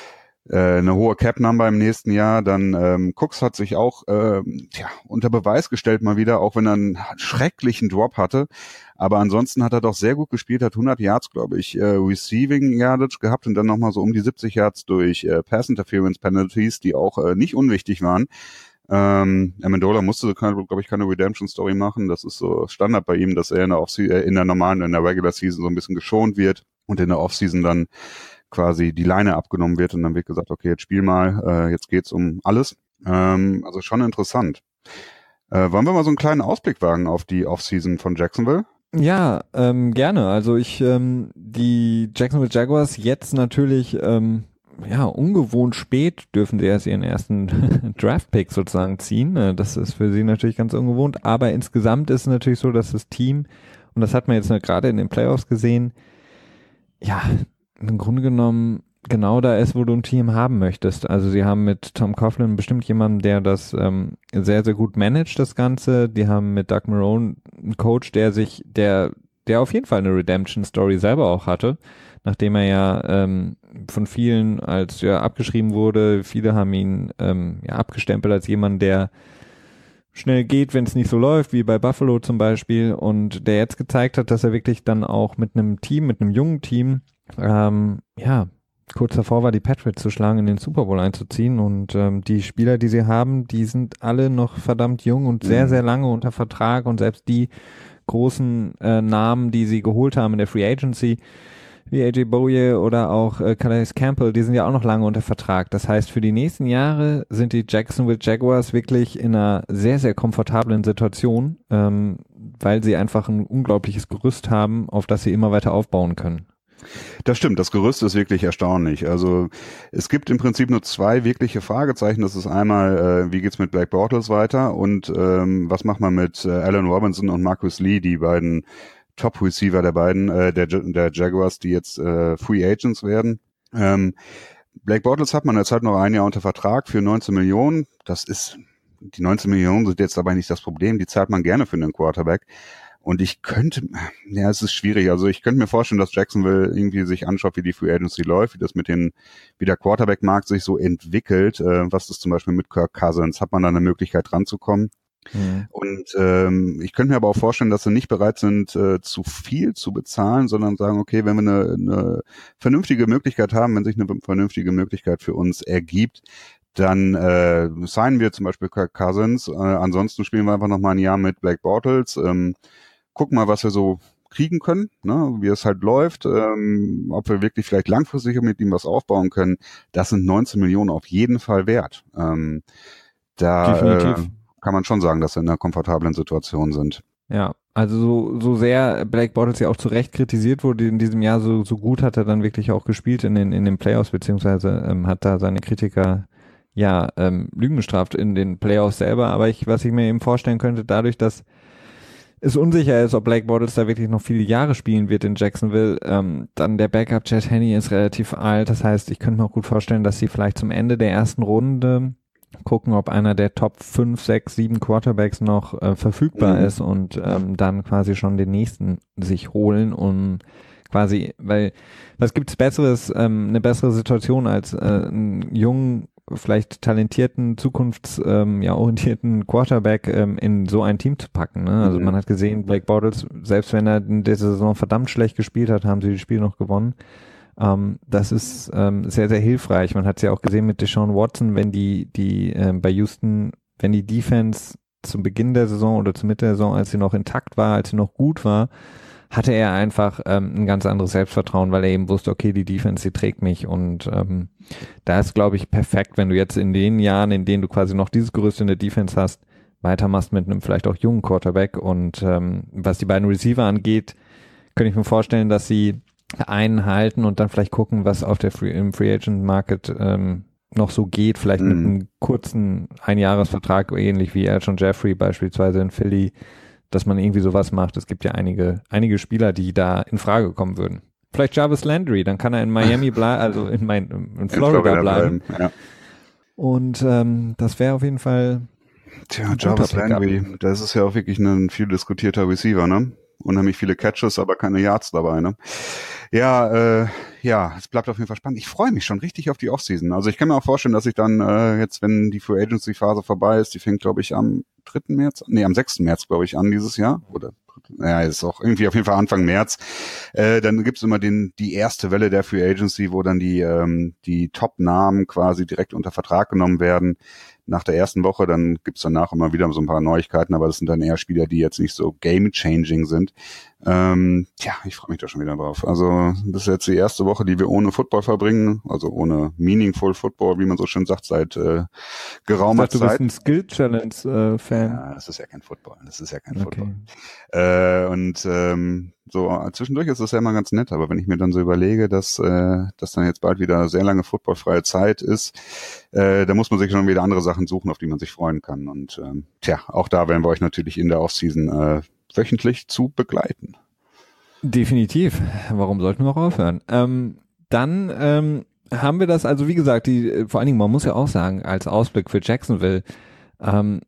äh, eine hohe Cap-Number im nächsten Jahr. Dann ähm, Cooks hat sich auch ähm, ja, unter Beweis gestellt mal wieder, auch wenn er einen schrecklichen Drop hatte. Aber ansonsten hat er doch sehr gut gespielt, hat hundert Yards, glaube ich, äh, Receiving Yardage gehabt und dann nochmal so um die siebzig Yards durch äh, Pass Interference Penalties, die auch äh, nicht unwichtig waren. Ähm, Amendola musste, glaube ich, keine Redemption-Story machen. Das ist so Standard bei ihm, dass er in der, Off- äh, in der normalen, in der Regular Season so ein bisschen geschont wird und in der Offseason dann quasi die Leine abgenommen wird und dann wird gesagt, okay, jetzt spiel mal, äh, jetzt geht's um alles. Ähm, also schon interessant. Äh, wollen wir mal so einen kleinen Ausblick wagen auf die Offseason von Jacksonville? Ja, ähm, gerne. Also ich, ähm, die Jacksonville Jaguars jetzt natürlich, ähm, ja, ungewohnt spät dürfen sie erst ihren ersten Draft-Pick sozusagen ziehen. Das ist für sie natürlich ganz ungewohnt, aber insgesamt ist es natürlich so, dass das Team, und das hat man jetzt gerade in den Playoffs gesehen, ja, im Grunde genommen genau da ist, wo du ein Team haben möchtest. Also sie haben mit Tom Coughlin bestimmt jemanden, der das ähm, sehr, sehr gut managt, das Ganze. Die haben mit Doug Marrone einen Coach, der sich, der, der auf jeden Fall eine Redemption-Story selber auch hatte, nachdem er ja ähm, von vielen als ja abgeschrieben wurde. Viele haben ihn ähm, ja abgestempelt als jemand, der schnell geht, wenn es nicht so läuft, wie bei Buffalo zum Beispiel, und der jetzt gezeigt hat, dass er wirklich dann auch mit einem Team, mit einem jungen Team, ähm, ja, kurz davor war, die Patriots zu schlagen, in den Super Bowl einzuziehen, und ähm, die Spieler, die sie haben, die sind alle noch verdammt jung und sehr, mhm. sehr lange unter Vertrag, und selbst die großen äh, Namen, die sie geholt haben in der Free Agency, wie A J Bouye oder auch äh, Calais Campbell, die sind ja auch noch lange unter Vertrag. Das heißt, für die nächsten Jahre sind die Jacksonville Jaguars wirklich in einer sehr, sehr komfortablen Situation, ähm, weil sie einfach ein unglaubliches Gerüst haben, auf das sie immer weiter aufbauen können. Das stimmt, das Gerüst ist wirklich erstaunlich. Also es gibt im Prinzip nur zwei wirkliche Fragezeichen. Das ist einmal, äh, wie geht's mit Blake Bortles weiter, und ähm, was macht man mit äh, Allen Robinson und Marcus Lee, die beiden Top-Receiver der beiden, äh, der, der Jaguars, die jetzt äh, Free Agents werden. Ähm, Blake Bortles hat man jetzt halt noch ein Jahr unter Vertrag für neunzehn Millionen. Das ist, die neunzehn Millionen sind jetzt aber nicht das Problem. Die zahlt man gerne für einen Quarterback. Und ich könnte, ja, es ist schwierig. Also ich könnte mir vorstellen, dass Jacksonville irgendwie sich anschaut, wie die Free Agency läuft, wie das mit den, wie der Quarterback-Markt sich so entwickelt. Äh, was ist zum Beispiel mit Kirk Cousins? Hat man da eine Möglichkeit ranzukommen? Mhm. Und ähm, ich könnte mir aber auch vorstellen, dass sie nicht bereit sind, äh, zu viel zu bezahlen, sondern sagen, okay, wenn wir eine, eine vernünftige Möglichkeit haben, wenn sich eine vernünftige Möglichkeit für uns ergibt, dann äh, signen wir zum Beispiel Kirk Cousins. Äh, ansonsten spielen wir einfach noch mal ein Jahr mit Blake Bortles. Ähm, gucken mal, was wir so kriegen können, ne, wie es halt läuft, ähm, ob wir wirklich vielleicht langfristig mit ihm was aufbauen können. Das sind neunzehn Millionen auf jeden Fall wert. Ähm, da Definitiv. Äh, kann man schon sagen, dass wir in einer komfortablen Situation sind. Ja, also so, so sehr Blake Bortles ja auch zu Recht kritisiert wurde in diesem Jahr, so, so gut hat er dann wirklich auch gespielt in den, in den Playoffs, beziehungsweise ähm, hat da seine Kritiker ja ähm, Lügen gestraft in den Playoffs selber. Aber ich, was ich mir eben vorstellen könnte, dadurch, dass es unsicher ist, ob Blake Bortles da wirklich noch viele Jahre spielen wird in Jacksonville, ähm, dann der Backup Chad Henne ist relativ alt. Das heißt, ich könnte mir auch gut vorstellen, dass sie vielleicht zum Ende der ersten Runde gucken, ob einer der Top fünf, sechs, sieben Quarterbacks noch äh, verfügbar mhm. ist, und ähm, dann quasi schon den nächsten sich holen, und quasi, weil was gibt's Besseres, ähm, eine bessere Situation als äh, einen jungen, vielleicht talentierten, zukunfts ähm, ja, orientierten Quarterback ähm, in so ein Team zu packen. Ne? Also mhm. man hat gesehen, Blake Bortles, selbst wenn er in dieser Saison verdammt schlecht gespielt hat, haben sie das Spiel noch gewonnen. Um, das ist ähm, sehr, sehr hilfreich. Man hat es ja auch gesehen mit Deshaun Watson, wenn die, die ähm, bei Houston, wenn die Defense zum Beginn der Saison oder zur Mitte der Saison, als sie noch intakt war, als sie noch gut war, hatte er einfach ähm, ein ganz anderes Selbstvertrauen, weil er eben wusste, okay, die Defense, die trägt mich, und ähm, da ist, glaube ich, perfekt, wenn du jetzt in den Jahren, in denen du quasi noch dieses Gerüst in der Defense hast, weitermachst mit einem vielleicht auch jungen Quarterback, und ähm, was die beiden Receiver angeht, könnte ich mir vorstellen, dass sie einen halten und dann vielleicht gucken, was auf der Free, im Free Agent Market ähm, noch so geht, vielleicht mm. mit einem kurzen Einjahresvertrag, ähnlich wie Alshon Jeffrey beispielsweise in Philly, dass man irgendwie sowas macht. Es gibt ja einige einige Spieler, die da in Frage kommen würden. Vielleicht Jarvis Landry, dann kann er in Miami bleiben, also in, mein, in Florida, in Florida bleiben. bleiben ja. Und ähm, das wäre auf jeden Fall Tja, Jarvis Landry, das ist ja auch wirklich ein viel diskutierter Receiver, ne? Unheimlich viele Catches, aber keine Yards dabei, ne? Ja, äh, ja, es bleibt auf jeden Fall spannend. Ich freue mich schon richtig auf die Offseason. Also ich kann mir auch vorstellen, dass ich dann äh, jetzt, wenn die Free Agency Phase vorbei ist, die fängt, glaube ich, am dritten März, nee, am sechsten März, glaube ich, an dieses Jahr. Oder ja, ist auch irgendwie auf jeden Fall Anfang März. Äh, dann gibt's immer den die erste Welle der Free Agency, wo dann die ähm, die Top-Namen quasi direkt unter Vertrag genommen werden. Nach der ersten Woche, dann gibt's danach immer wieder so ein paar Neuigkeiten, aber das sind dann eher Spieler, die jetzt nicht so game-changing sind. Ähm, tja, ich freue mich da schon wieder drauf. Also das ist jetzt die erste Woche, die wir ohne Football verbringen, also ohne meaningful Football, wie man so schön sagt, seit äh, geraumer ich dachte, Zeit. Du bist ein Skill-Challenge-Fan. Ja, das ist ja kein Football, das ist ja kein okay. Football. Äh, und ähm, so zwischendurch ist das ja immer ganz nett, aber wenn ich mir dann so überlege, dass äh, dass dann jetzt bald wieder sehr lange footballfreie Zeit ist, äh, da muss man sich schon wieder andere Sachen suchen, auf die man sich freuen kann. Und ähm, tja, auch da werden wir euch natürlich in der Offseason äh, wöchentlich zu begleiten. Definitiv. Warum sollten wir auch aufhören? Ähm, dann ähm, haben wir das, also wie gesagt, die vor allen Dingen, man muss ja auch sagen, als Ausblick für Jacksonville, ähm,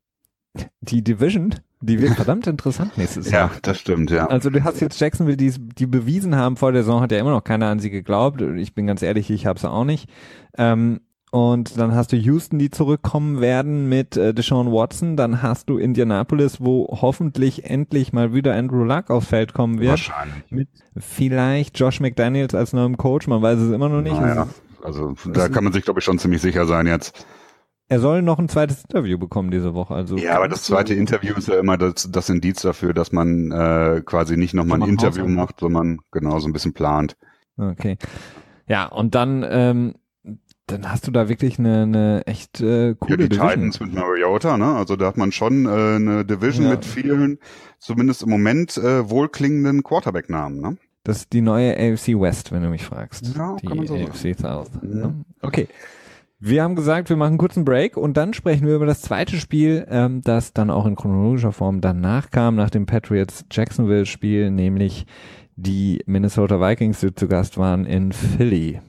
die Division, die wird verdammt interessant nächstes Jahr. Ja, das stimmt, ja. Also du hast jetzt Jacksonville, die, die bewiesen haben, vor der Saison hat ja immer noch keiner an sie geglaubt. Ich bin ganz ehrlich, ich habe es auch nicht. Ähm, Und dann hast du Houston, die zurückkommen werden mit äh, Deshaun Watson. Dann hast du Indianapolis, wo hoffentlich endlich mal wieder Andrew Luck aufs Feld kommen wird. Wahrscheinlich. Mit vielleicht Josh McDaniels als neuem Coach. Man weiß es immer noch nicht. Naja, also da kann man sich, glaube ich, schon ziemlich sicher sein jetzt. Er soll noch ein zweites Interview bekommen diese Woche. Also ja, aber das zweite Interview ist ja immer das, das Indiz dafür, dass man äh, quasi nicht nochmal ein Interview macht, sondern genau so ein bisschen plant. Okay. Ja, und dann ähm, dann hast du da wirklich eine, eine echt äh, coole ja, die Division. Titans mit Mariota, ne? Also da hat man schon äh, eine Division ja. mit vielen, zumindest im Moment, äh, wohlklingenden Quarterback-Namen, ne? Das ist die neue A F C West, wenn du mich fragst. Ja, die kann man so A sagen. F C South. Ja. Okay. Wir haben gesagt, wir machen einen kurzen Break und dann sprechen wir über das zweite Spiel, ähm, das dann auch in chronologischer Form danach kam, nach dem Patriots-Jacksonville-Spiel, nämlich die Minnesota Vikings, die zu Gast waren in Philly.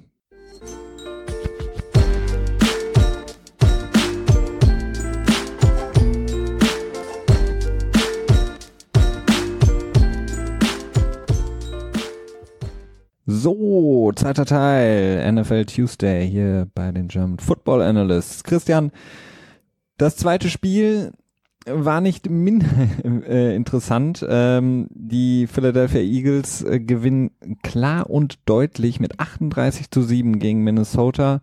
So, zweiter Teil, N F L Tuesday hier bei den German Football Analysts. Christian, das zweite Spiel war nicht minder äh, interessant. Ähm, die Philadelphia Eagles äh, gewinnen klar und deutlich mit achtunddreißig zu sieben gegen Minnesota.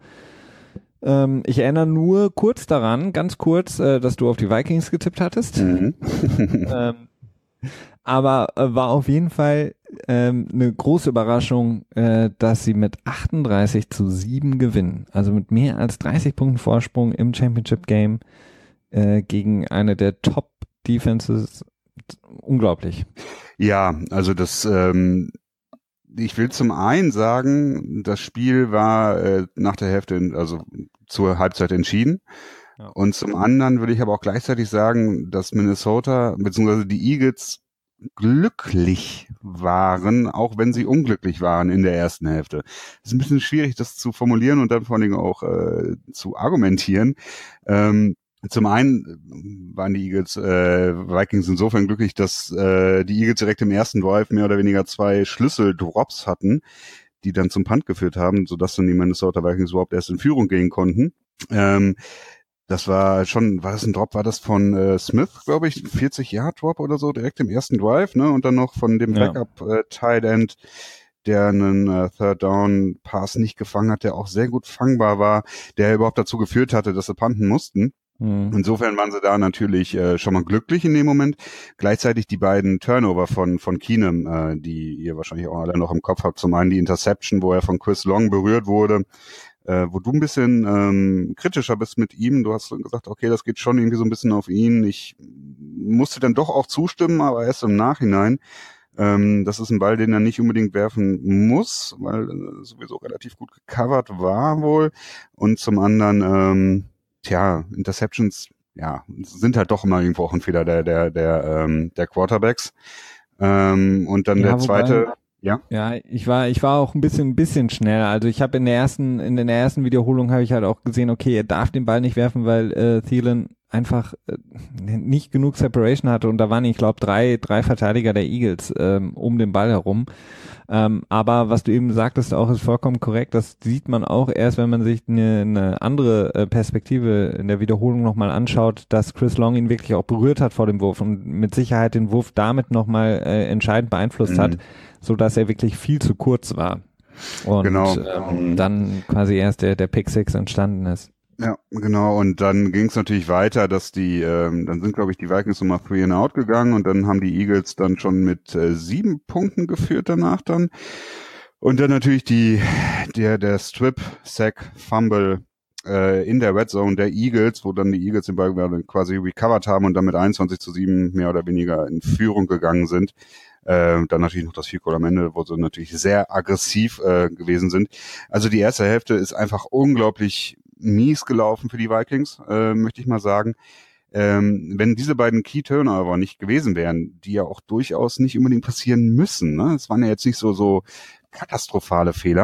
Ähm, ich erinnere nur kurz daran, ganz kurz, äh, dass du auf die Vikings getippt hattest. Mhm. ähm, aber äh, war auf jeden Fall ähm, eine große Überraschung, äh, dass sie mit achtunddreißig zu sieben gewinnen. Also mit mehr als dreißig Punkten Vorsprung im Championship Game äh, gegen eine der Top Defenses. Unglaublich. Ja, also das, ähm, ich will zum einen sagen, das Spiel war äh, nach der Hälfte, also zur Halbzeit entschieden. Ja. Und zum anderen will ich aber auch gleichzeitig sagen, dass Minnesota bzw. die Eagles glücklich waren, auch wenn sie unglücklich waren in der ersten Hälfte. Es ist ein bisschen schwierig, das zu formulieren und dann vor allen Dingen auch äh, zu argumentieren. Ähm, zum einen waren die Eagles, äh, Vikings insofern glücklich, dass äh, die Eagles direkt im ersten Drive mehr oder weniger zwei Schlüsseldrops hatten, die dann zum Punt geführt haben, sodass dann die Minnesota Vikings überhaupt erst in Führung gehen konnten. Ähm, Das war schon, war das ein Drop, war das von äh, Smith, glaube ich, vierzig-Yard-Drop oder so, direkt im ersten Drive, ne? Und dann noch von dem Ja. Backup-Tight äh, End, der einen äh, Third-Down-Pass nicht gefangen hat, der auch sehr gut fangbar war, der überhaupt dazu geführt hatte, dass sie punten mussten. Mhm. Insofern waren sie da natürlich äh, schon mal glücklich in dem Moment. Gleichzeitig die beiden Turnover von von Keenum, äh, die ihr wahrscheinlich auch alle noch im Kopf habt. Zum einen die Interception, wo er von Chris Long berührt wurde, Äh, wo du ein bisschen ähm, kritischer bist mit ihm. Du hast gesagt, okay, das geht schon irgendwie so ein bisschen auf ihn. Ich musste dann doch auch zustimmen, aber erst im Nachhinein. Ähm, das ist ein Ball, den er nicht unbedingt werfen muss, weil äh, sowieso relativ gut gecovert war wohl. Und zum anderen, ähm, tja, Interceptions, ja, sind halt doch immer irgendwo auch ein Fehler der der der ähm, der Quarterbacks. Ähm, und dann ja, der zweite. Wobei, Ja. Ja, ich war, ich war auch ein bisschen, ein bisschen schnell. Also ich habe in der ersten, in der ersten Wiederholung habe ich halt auch gesehen, okay, er darf den Ball nicht werfen, weil äh, Thielen einfach äh, nicht genug Separation hatte und da waren, ich glaube, drei, drei Verteidiger der Eagles ähm, um den Ball herum. Ähm, aber was du eben sagtest, auch ist vollkommen korrekt. Das sieht man auch erst, wenn man sich eine, eine andere äh, Perspektive in der Wiederholung nochmal anschaut, dass Chris Long ihn wirklich auch berührt hat vor dem Wurf und mit Sicherheit den Wurf damit nochmal äh, entscheidend beeinflusst mhm. hat, so dass er wirklich viel zu kurz war. Und genau. ähm, dann quasi erst der, der Pick Six entstanden ist. Ja, genau. Und dann ging es natürlich weiter, dass die, ähm, dann sind, glaube ich, die Vikings nochmal three and out gegangen und dann haben die Eagles dann schon mit äh, sieben Punkten geführt danach dann. Und dann natürlich die, der, der Strip, Sack, Fumble äh, in der Red Zone der Eagles, wo dann die Eagles den Ball quasi recovered haben und dann mit einundzwanzig zu sieben mehr oder weniger in Führung gegangen sind. Äh, dann natürlich noch das Field Goal am Ende, wo sie natürlich sehr aggressiv äh, gewesen sind. Also die erste Hälfte ist einfach unglaublich mies gelaufen für die Vikings, äh, möchte ich mal sagen. Ähm, wenn diese beiden Key Turnover nicht gewesen wären, die ja auch durchaus nicht unbedingt passieren müssen, ne? Es waren ja jetzt nicht so so katastrophale Fehler,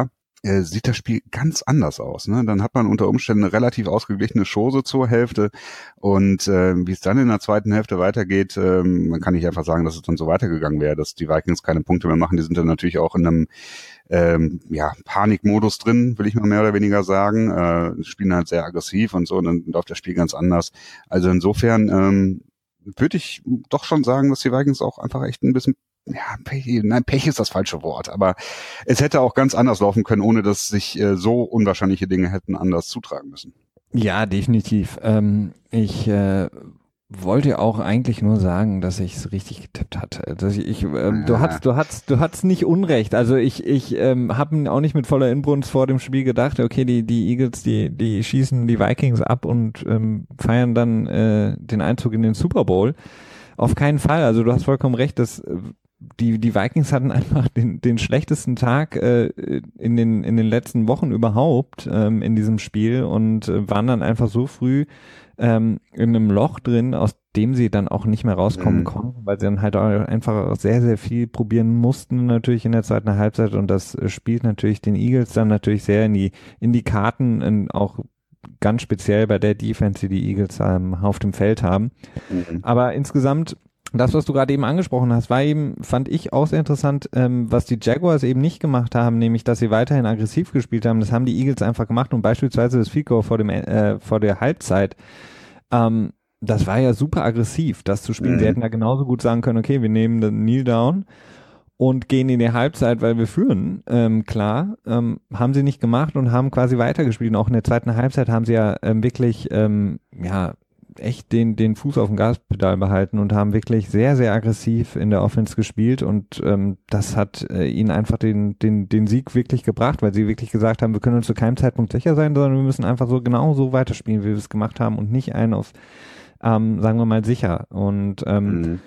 äh, sieht das Spiel ganz anders aus. Ne? Dann hat man unter Umständen eine relativ ausgeglichene Chose zur Hälfte und äh, wie es dann in der zweiten Hälfte weitergeht, äh, man kann nicht einfach sagen, dass es dann so weitergegangen wäre, dass die Vikings keine Punkte mehr machen. Die sind dann natürlich auch in einem ähm, ja, Panikmodus drin, will ich mal mehr oder weniger sagen. Äh, spielen halt sehr aggressiv und so, und dann läuft das Spiel ganz anders. Also insofern ähm, würde ich doch schon sagen, dass die Vikings auch einfach echt ein bisschen, ja, Pech, nein, Pech ist das falsche Wort, aber es hätte auch ganz anders laufen können, ohne dass sich äh, so unwahrscheinliche Dinge hätten anders zutragen müssen. Ja, definitiv. Ähm, ich äh, wollte auch eigentlich nur sagen, dass ich es richtig getippt hatte. Dass ich, ich ähm, Ja. du hast, du hast, du hast nicht Unrecht. Also ich, ich ähm, habe auch nicht mit voller Inbrunst vor dem Spiel gedacht, okay, die, die Eagles, die, die schießen die Vikings ab und ähm, feiern dann äh, den Einzug in den Super Bowl. Auf keinen Fall. Also du hast vollkommen recht, dass äh, die, die Vikings hatten einfach den, den schlechtesten Tag äh, in den, in den letzten Wochen überhaupt ähm, in diesem Spiel und äh, waren dann einfach so früh ähm, in einem Loch drin, aus dem sie dann auch nicht mehr rauskommen Mhm. konnten, weil sie dann halt auch einfach sehr, sehr viel probieren mussten natürlich in der zweiten Halbzeit, und das äh, spielt natürlich den Eagles dann natürlich sehr in die, in die Karten, in, auch ganz speziell bei der Defense, die die Eagles ähm, auf dem Feld haben. Mhm. Aber insgesamt, das, was du gerade eben angesprochen hast, war eben, fand ich auch sehr interessant, ähm, was die Jaguars eben nicht gemacht haben, nämlich, dass sie weiterhin aggressiv gespielt haben. Das haben die Eagles einfach gemacht, und beispielsweise das Field Goal vor dem äh, vor der Halbzeit, ähm, das war ja super aggressiv, das zu spielen. Mhm. Sie hätten ja genauso gut sagen können, okay, wir nehmen den Kneel down und gehen in die Halbzeit, weil wir führen. Ähm, klar, ähm, haben sie nicht gemacht und haben quasi weitergespielt. Und auch in der zweiten Halbzeit haben sie ja ähm, wirklich, ähm, ja, echt den, den Fuß auf dem Gaspedal behalten und haben wirklich sehr, sehr aggressiv in der Offense gespielt, und ähm, das hat äh, ihnen einfach den, den, den Sieg wirklich gebracht, weil sie wirklich gesagt haben, wir können uns zu keinem Zeitpunkt sicher sein, sondern wir müssen einfach so genau so weiterspielen, wie wir es gemacht haben, und nicht einen auf, ähm, sagen wir mal, sicher. Und ähm, Mhm.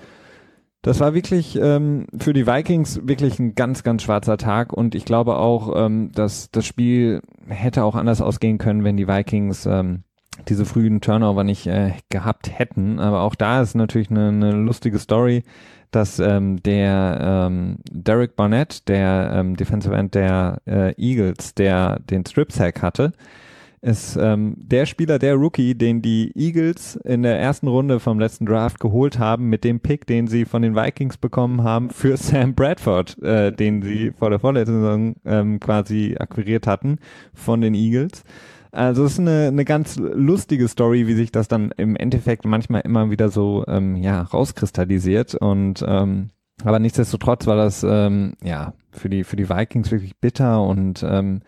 das war wirklich ähm, für die Vikings wirklich ein ganz, ganz schwarzer Tag, und ich glaube auch, ähm, dass das Spiel hätte auch anders ausgehen können, wenn die Vikings ähm, diese frühen Turnover nicht äh, gehabt hätten. Aber auch da ist natürlich eine, eine lustige Story, dass ähm, der ähm, Derek Barnett, der ähm, Defensive End der äh, Eagles, der den Strip-Sack hatte, ist ähm, der Spieler, der Rookie, den die Eagles in der ersten Runde vom letzten Draft geholt haben, mit dem Pick, den sie von den Vikings bekommen haben, für Sam Bradford, äh, den sie vor der vorletzten Saison ähm, quasi akquiriert hatten von den Eagles. Also es ist eine, eine ganz lustige Story, wie sich das dann im Endeffekt manchmal immer wieder so ähm, ja rauskristallisiert, und ähm, aber nichtsdestotrotz war das ähm, ja für die für die Vikings wirklich bitter, und ähm,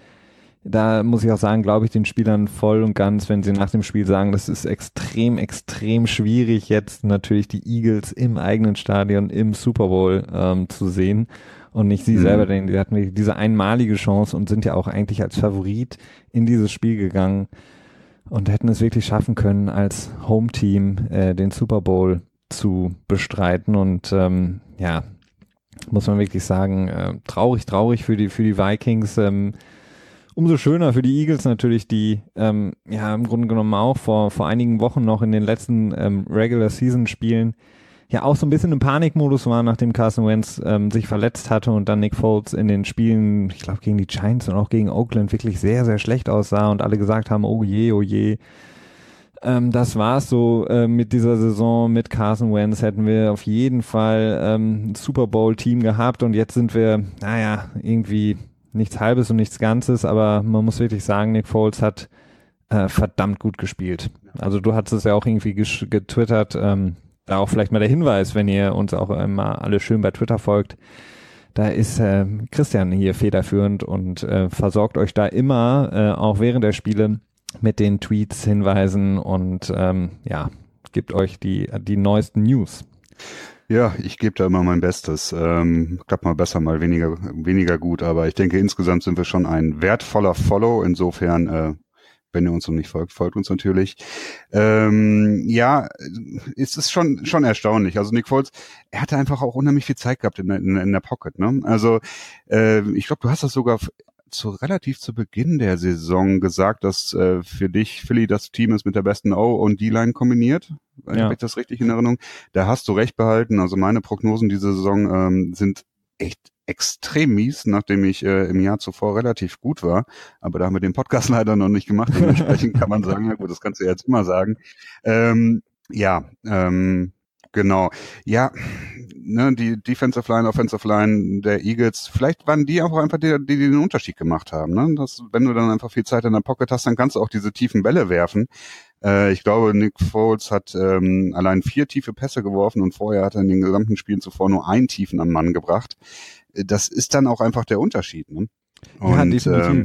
da muss ich auch sagen, glaube ich den Spielern voll und ganz, wenn sie nach dem Spiel sagen, das ist extrem, extrem schwierig, jetzt natürlich die Eagles im eigenen Stadion im Super Bowl ähm, zu sehen und nicht sie Mhm. selber, denn die hatten diese einmalige Chance und sind ja auch eigentlich als Favorit in dieses Spiel gegangen und hätten es wirklich schaffen können, als Home-Team äh, den Super Bowl zu bestreiten, und ähm, ja, muss man wirklich sagen, äh, traurig, traurig für die, für die Vikings, ähm, umso schöner für die Eagles natürlich, die ähm, ja im Grunde genommen auch vor vor einigen Wochen noch in den letzten ähm, Regular-Season-Spielen ja auch so ein bisschen im Panikmodus waren, nachdem Carson Wentz ähm, sich verletzt hatte und dann Nick Foles in den Spielen, ich glaube gegen die Giants und auch gegen Oakland, wirklich sehr, sehr schlecht aussah und alle gesagt haben, oh je, oh je. Ähm, das war's so äh, mit dieser Saison, mit Carson Wentz hätten wir auf jeden Fall ähm, ein Super Bowl-Team gehabt, und jetzt sind wir, naja, irgendwie nichts Halbes und nichts Ganzes, aber man muss wirklich sagen, Nick Foles hat äh, verdammt gut gespielt. Also du hattest es ja auch irgendwie getwittert, ähm, da auch vielleicht mal der Hinweis, wenn ihr uns auch immer alle schön bei Twitter folgt, da ist äh, Christian hier federführend und äh, versorgt euch da immer, äh, auch während der Spiele, mit den Tweets, Hinweisen und ähm, ja, gibt euch die, die neuesten News. Ja, ich gebe da immer mein Bestes. Ähm, klappt mal besser, mal weniger, weniger gut, aber ich denke, insgesamt sind wir schon ein wertvoller Follow. Insofern, äh, wenn ihr uns noch nicht folgt, folgt uns natürlich. Ähm, ja, es ist schon schon erstaunlich. Also Nick Foles, er hatte einfach auch unheimlich viel Zeit gehabt in der, in, in der Pocket. Ne? Also äh, ich glaube, du hast das sogar zu relativ zu Beginn der Saison gesagt, dass äh, für dich Philly das Team ist mit der besten O- und D-Line kombiniert. Ja. Habe ich das richtig in Erinnerung? Da hast du recht behalten. Also meine Prognosen diese Saison ähm, sind echt extrem mies, nachdem ich äh, im Jahr zuvor relativ gut war. Aber da haben wir den Podcast leider noch nicht gemacht. Dementsprechend kann man sagen, ja gut, das kannst du jetzt immer sagen. Ähm, ja, ähm, genau. Ja, ne, die Defensive Line, Offensive Line der Eagles, vielleicht waren die auch einfach die, die den Unterschied gemacht haben. Ne? Das, wenn du dann einfach viel Zeit in der Pocket hast, dann kannst du auch diese tiefen Bälle werfen. Äh, ich glaube, Nick Foles hat ähm, allein vier tiefe Pässe geworfen und vorher hat er in den gesamten Spielen zuvor nur einen tiefen am Mann gebracht. Das ist dann auch einfach der Unterschied. Ne? Und ja, definitiv. Ähm,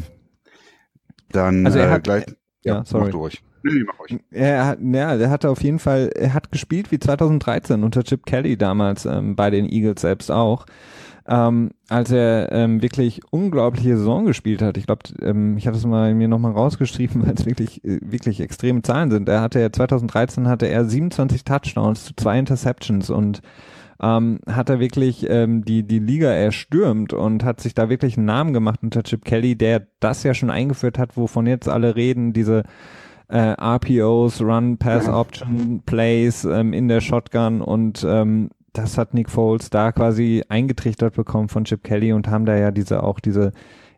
dann also er hat, äh, gleich, ja, ja sorry. mach du ruhig. Nee, nee, mach ruhig. Er hat, ja, der hatte auf jeden Fall, er hat gespielt wie zwanzig dreizehn unter Chip Kelly damals ähm, bei den Eagles selbst auch. Ähm, als er ähm, wirklich unglaubliche Saison gespielt hat. Ich glaube, ähm, ich habe es mal mir nochmal rausgeschrieben, weil es wirklich äh, wirklich extreme Zahlen sind. Er hatte zwanzig dreizehn hatte er siebenundzwanzig Touchdowns zu zwei Interceptions und ähm, hat er wirklich ähm, die die Liga erstürmt und hat sich da wirklich einen Namen gemacht unter Chip Kelly, der das ja schon eingeführt hat, wovon jetzt alle reden, diese äh, R P Os, Run, Pass Option Plays ähm, in der Shotgun und ähm, das hat Nick Foles da quasi eingetrichtert bekommen von Chip Kelly und haben da ja diese auch diese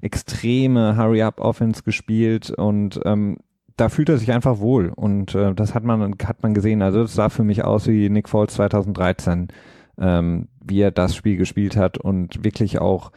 extreme Hurry-Up-Offense gespielt und ähm, da fühlt er sich einfach wohl und äh, das hat man hat man gesehen. Also das sah für mich aus wie Nick Foles zwanzig dreizehn, ähm, wie er das Spiel gespielt hat und wirklich auch,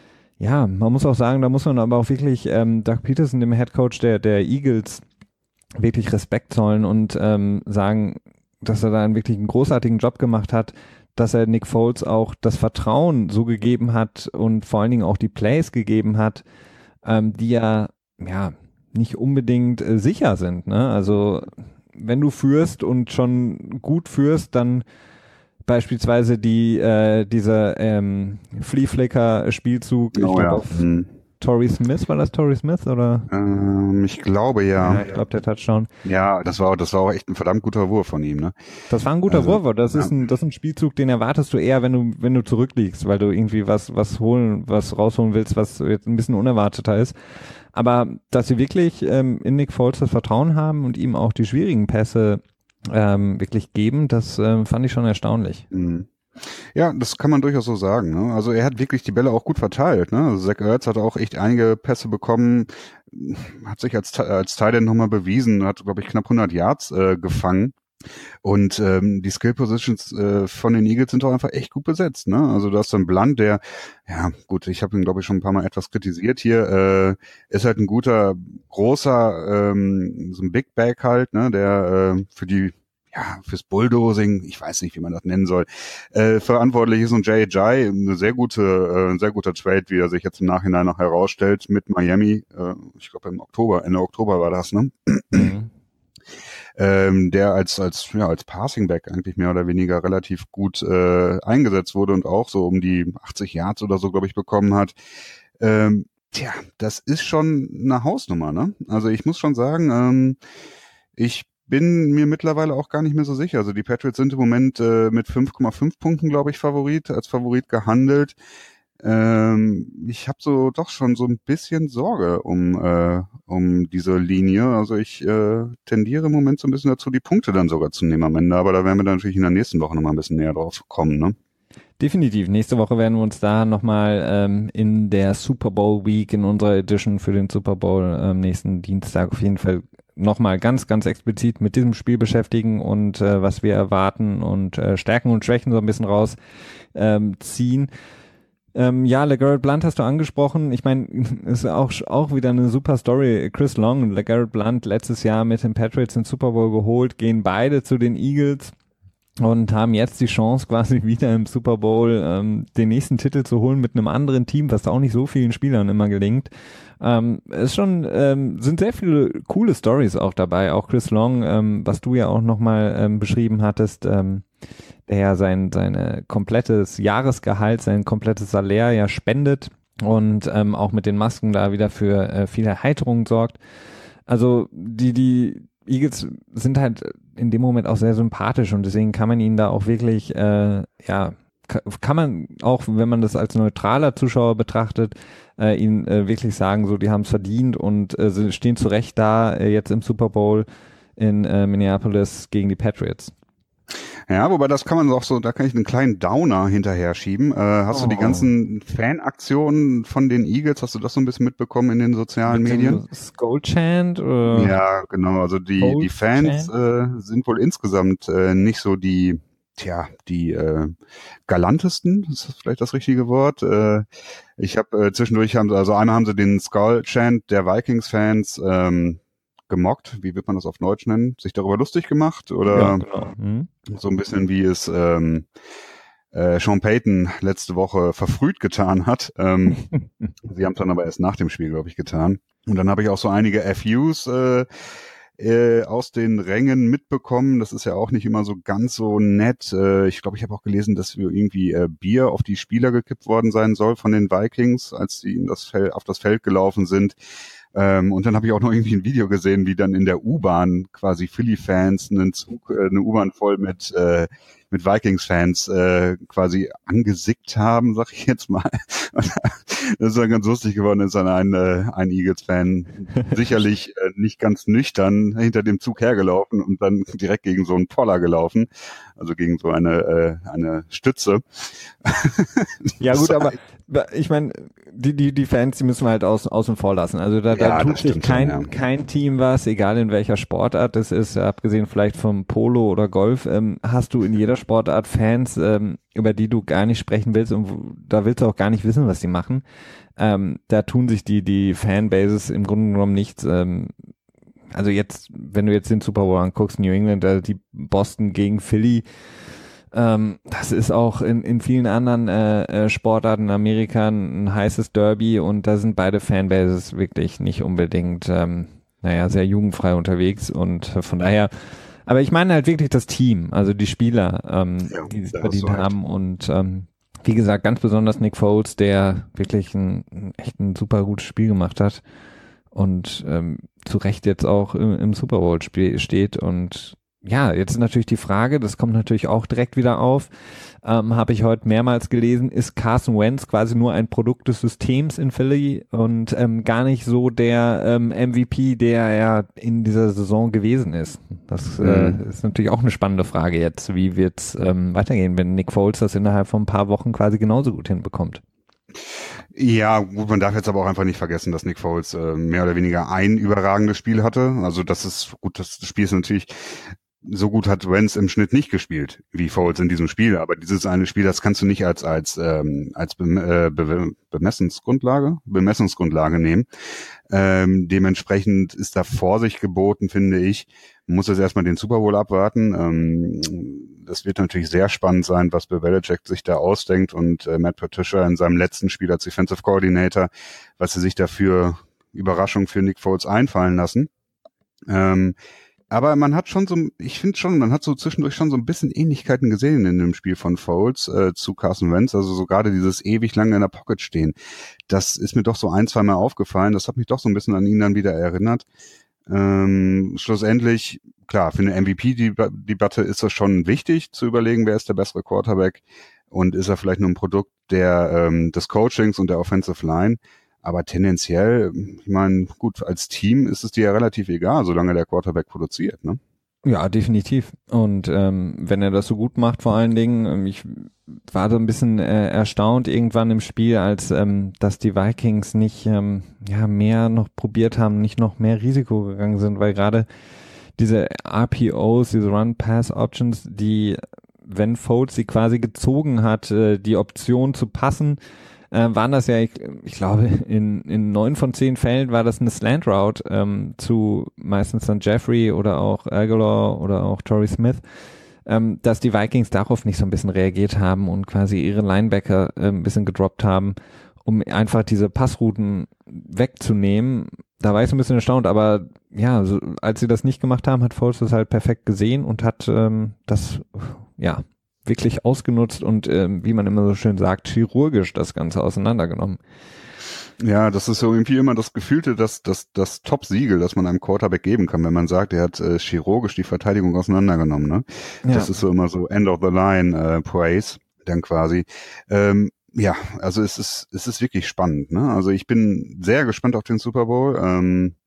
ja, man muss auch sagen, da muss man aber auch wirklich ähm, Doug Peterson, dem Headcoach der der Eagles, wirklich Respekt zollen und ähm, sagen, dass er da einen wirklich einen großartigen Job gemacht hat, dass er Nick Foles auch das Vertrauen so gegeben hat und vor allen Dingen auch die Plays gegeben hat, ähm, die ja, ja, nicht unbedingt äh, sicher sind, ne? Also, wenn du führst und schon gut führst, dann beispielsweise die, äh, dieser, ähm, Flea-Flicker-Spielzug, oh, ich glaube ja. auf hm. Torrey Smith, war das Torrey Smith, oder? Ähm, ich glaube, ja. Ja, ich glaube, der Touchdown. Ja, das war, das war auch echt ein verdammt guter Wurf von ihm, ne? Das war ein guter also, Wurf, das ja. ist ein, das ist ein Spielzug, den erwartest du eher, wenn du, wenn du zurückliegst, weil du irgendwie was, was holen, was rausholen willst, was jetzt ein bisschen unerwarteter ist. Aber, dass sie wirklich, ähm, in Nick Foles das Vertrauen haben und ihm auch die schwierigen Pässe, ähm, wirklich geben, das, ähm, fand ich schon erstaunlich. Mhm. Ja, das kann man durchaus so sagen. Ne? Also er hat wirklich die Bälle auch gut verteilt. Ne? Also Zach Ertz hat auch echt einige Pässe bekommen, hat sich als als Tight End nochmal bewiesen, hat, glaube ich, knapp hundert Yards äh, gefangen. Und ähm, die Skill Positions äh, von den Eagles sind auch einfach echt gut besetzt. Ne? Also du hast dann Blunt, der, ja gut, ich habe ihn, glaube ich, schon ein paar Mal etwas kritisiert hier, äh, ist halt ein guter, großer, ähm, so ein Big Back halt, ne, der äh, für die ja, fürs Bulldozing, ich weiß nicht, wie man das nennen soll, äh, verantwortlich ist und J H I, eine sehr gute, äh, ein sehr guter Trade, wie er sich jetzt im Nachhinein noch herausstellt, mit Miami, äh, ich glaube im Oktober, Ende Oktober war das, ne? Mhm. ähm, der als, als, ja, als Passing Back eigentlich mehr oder weniger relativ gut, äh, eingesetzt wurde und auch so um die achtzig Yards oder so, glaube ich, bekommen hat. Ähm, tja, das ist schon eine Hausnummer, ne? Also ich muss schon sagen, ähm, ich bin mir mittlerweile auch gar nicht mehr so sicher. Also die Patriots sind im Moment äh, mit fünf Komma fünf Punkten, glaube ich, Favorit, als Favorit gehandelt. Ähm, ich habe so doch schon so ein bisschen Sorge um äh, um diese Linie. Also ich äh, tendiere im Moment so ein bisschen dazu, die Punkte dann sogar zu nehmen am Ende. Aber da werden wir dann natürlich in der nächsten Woche nochmal ein bisschen näher drauf kommen, ne? Definitiv. Nächste Woche werden wir uns da nochmal ähm, in der Super Bowl Week, in unserer Edition für den Super Bowl ähm, nächsten Dienstag auf jeden Fall nochmal ganz, ganz explizit mit diesem Spiel beschäftigen und äh, was wir erwarten und äh, Stärken und Schwächen so ein bisschen rausziehen. Ähm, ziehen. ähm, ja, LeGarrette Blount hast du angesprochen. Ich meine, ist auch auch wieder eine super Story. Chris Long und LeGarrette Blount letztes Jahr mit den Patriots den Super Bowl geholt, gehen beide zu den Eagles und haben jetzt die Chance, quasi wieder im Super Bowl ähm, den nächsten Titel zu holen mit einem anderen Team, was auch nicht so vielen Spielern immer gelingt. Ähm, ist schon, ähm, sind sehr viele coole Stories auch dabei. Auch Chris Long, ähm, was du ja auch nochmal ähm, beschrieben hattest, ähm, der ja sein seine komplettes Jahresgehalt, sein komplettes Salär ja spendet und ähm, auch mit den Masken da wieder für äh, viel Erheiterung sorgt. Also die die Eagles sind halt in dem Moment auch sehr sympathisch und deswegen kann man ihnen da auch wirklich, äh, ja, kann man auch, wenn man das als neutraler Zuschauer betrachtet, äh, ihnen äh, wirklich sagen, so, die haben es verdient und äh, sie stehen zu Recht da äh, jetzt im Super Bowl in äh, Minneapolis gegen die Patriots. Ja, wobei das kann man auch so, da kann ich einen kleinen Downer hinterher schieben. Äh, hast Oh. du die ganzen Fanaktionen von den Eagles, hast du das so ein bisschen mitbekommen in den sozialen Mit Medien? dem Skull Chant? Oder? Ja, genau. Also die, Cold die Fans Chant? äh, sind wohl insgesamt äh, nicht so die, tja, die äh, galantesten, ist das vielleicht das richtige Wort. Äh, ich habe äh, zwischendurch, haben sie, also einmal haben sie den Skull Chant der Vikings-Fans ähm, gemockt, wie wird man das auf Deutsch nennen, sich darüber lustig gemacht oder Ja, genau. Hm. so ein bisschen wie es ähm, äh, Sean Payton letzte Woche verfrüht getan hat. Ähm, sie haben es dann aber erst nach dem Spiel, glaube ich, getan. Und dann habe ich auch so einige F Us äh, äh, aus den Rängen mitbekommen. Das ist ja auch nicht immer so ganz so nett. Äh, ich glaube, ich habe auch gelesen, dass irgendwie äh, Bier auf die Spieler gekippt worden sein soll von den Vikings, als sie in das Feld, auf das Feld gelaufen sind. Ähm, und dann habe ich auch noch irgendwie ein Video gesehen, wie dann in der U-Bahn quasi Philly-Fans einen Zug, äh, eine U-Bahn voll mit äh, mit Vikings-Fans äh, quasi angesickt haben, sag ich jetzt mal. Das ist dann ganz lustig geworden, ist dann ein, äh, ein Eagles-Fan sicherlich äh, nicht ganz nüchtern hinter dem Zug hergelaufen und dann direkt gegen so einen Poller gelaufen, also gegen so eine äh, eine Stütze. Ja gut, aber ich meine, die, die, die Fans, die müssen wir halt aus, außen vor lassen. Also da, da Ja, tut das sich stimmt kein, schon, ja. kein Team was, egal in welcher Sportart das ist, abgesehen vielleicht vom Polo oder Golf, ähm, hast du in jeder Sportart Fans, ähm, über die du gar nicht sprechen willst und wo, da willst du auch gar nicht wissen, was die machen. Ähm, da tun sich die, die Fanbases im Grunde genommen nichts. Ähm, also jetzt, wenn du jetzt den Super Bowl anguckst, New England, also die Boston gegen Philly, Ähm, das ist auch in, in vielen anderen äh, äh, Sportarten in Amerika ein, ein heißes Derby und da sind beide Fanbases wirklich nicht unbedingt, ähm, naja, sehr jugendfrei unterwegs und äh, von daher, aber ich meine halt wirklich das Team, also die Spieler, ähm, Ja, die es da hast verdient du recht. haben und ähm, wie gesagt, ganz besonders Nick Foles, der wirklich ein, ein echt ein super gutes Spiel gemacht hat und ähm, zu Recht jetzt auch im, im Super Bowl spiel, steht und ja, jetzt ist natürlich die Frage, das kommt natürlich auch direkt wieder auf, ähm, habe ich heute mehrmals gelesen, ist Carson Wentz quasi nur ein Produkt des Systems in Philly und ähm, gar nicht so der ähm, M V P, der er in dieser Saison gewesen ist. Das äh, Mhm. ist natürlich auch eine spannende Frage jetzt, wie wird's ähm, weitergehen, wenn Nick Foles das innerhalb von ein paar Wochen quasi genauso gut hinbekommt. Ja, gut, man darf jetzt aber auch einfach nicht vergessen, dass Nick Foles äh, mehr oder weniger ein überragendes Spiel hatte. Also das ist gut, das Spiel ist natürlich so gut hat Wentz im Schnitt nicht gespielt wie Foles in diesem Spiel, aber dieses eine Spiel, das kannst du nicht als als ähm, als Bem äh, Be Bemessungsgrundlage Bemessungsgrundlage nehmen. Ähm, dementsprechend ist da Vorsicht geboten, finde ich. Man muss jetzt erstmal den Super Bowl abwarten. Ähm, das wird natürlich sehr spannend sein, was Bill Belichick sich da ausdenkt und äh, Matt Patricia in seinem letzten Spiel als Defensive Coordinator, was sie sich da für Überraschung für Nick Foles einfallen lassen. Ähm, Aber man hat schon so, ich finde schon, man hat so zwischendurch schon so ein bisschen Ähnlichkeiten gesehen in dem Spiel von Foles äh, zu Carson Wentz. Also so gerade dieses ewig lange in der Pocket stehen. Das ist mir doch so ein, zwei Mal aufgefallen. Das hat mich doch so ein bisschen an ihn dann wieder erinnert. Ähm, schlussendlich, klar, für eine M V P-Debatte ist das schon wichtig, zu überlegen, wer ist der bessere Quarterback und ist er vielleicht nur ein Produkt der ähm, des Coachings und der Offensive Line. Aber tendenziell, ich meine, gut, als Team ist es dir ja relativ egal, solange der Quarterback produziert, ne? Ja, definitiv. Und ähm, wenn er das so gut macht, vor allen Dingen, ähm, ich war so ein bisschen äh, erstaunt irgendwann im Spiel, als ähm, dass die Vikings nicht ähm, ja mehr noch probiert haben, nicht noch mehr Risiko gegangen sind, weil gerade diese R P Os, diese Run-Pass-Options, die, wenn Foles sie quasi gezogen hat, äh, die Option zu passen, äh, waren das ja, ich, ich glaube, in, in neun von zehn Fällen war das eine Slant Route ähm, zu meistens dann Jeffrey oder auch Aguilar oder auch Torrey Smith, ähm, dass die Vikings darauf nicht so ein bisschen reagiert haben und quasi ihre Linebacker äh, ein bisschen gedroppt haben, um einfach diese Passrouten wegzunehmen. Da war ich so ein bisschen erstaunt, aber ja, so, als sie das nicht gemacht haben, hat Foles das halt perfekt gesehen und hat ähm, das, ja, wirklich ausgenutzt und ähm, wie man immer so schön sagt, chirurgisch das Ganze auseinandergenommen. Ja, das ist so irgendwie immer das Gefühlte, das, das, das Top-Siegel, das man einem Quarterback geben kann, wenn man sagt, er hat äh, chirurgisch die Verteidigung auseinandergenommen, ne? Ja. Das ist so immer so End of the Line äh, Praise, dann quasi. Ähm, ja, also es ist, es ist wirklich spannend, ne? Also ich bin sehr gespannt auf den Super Bowl. Ähm,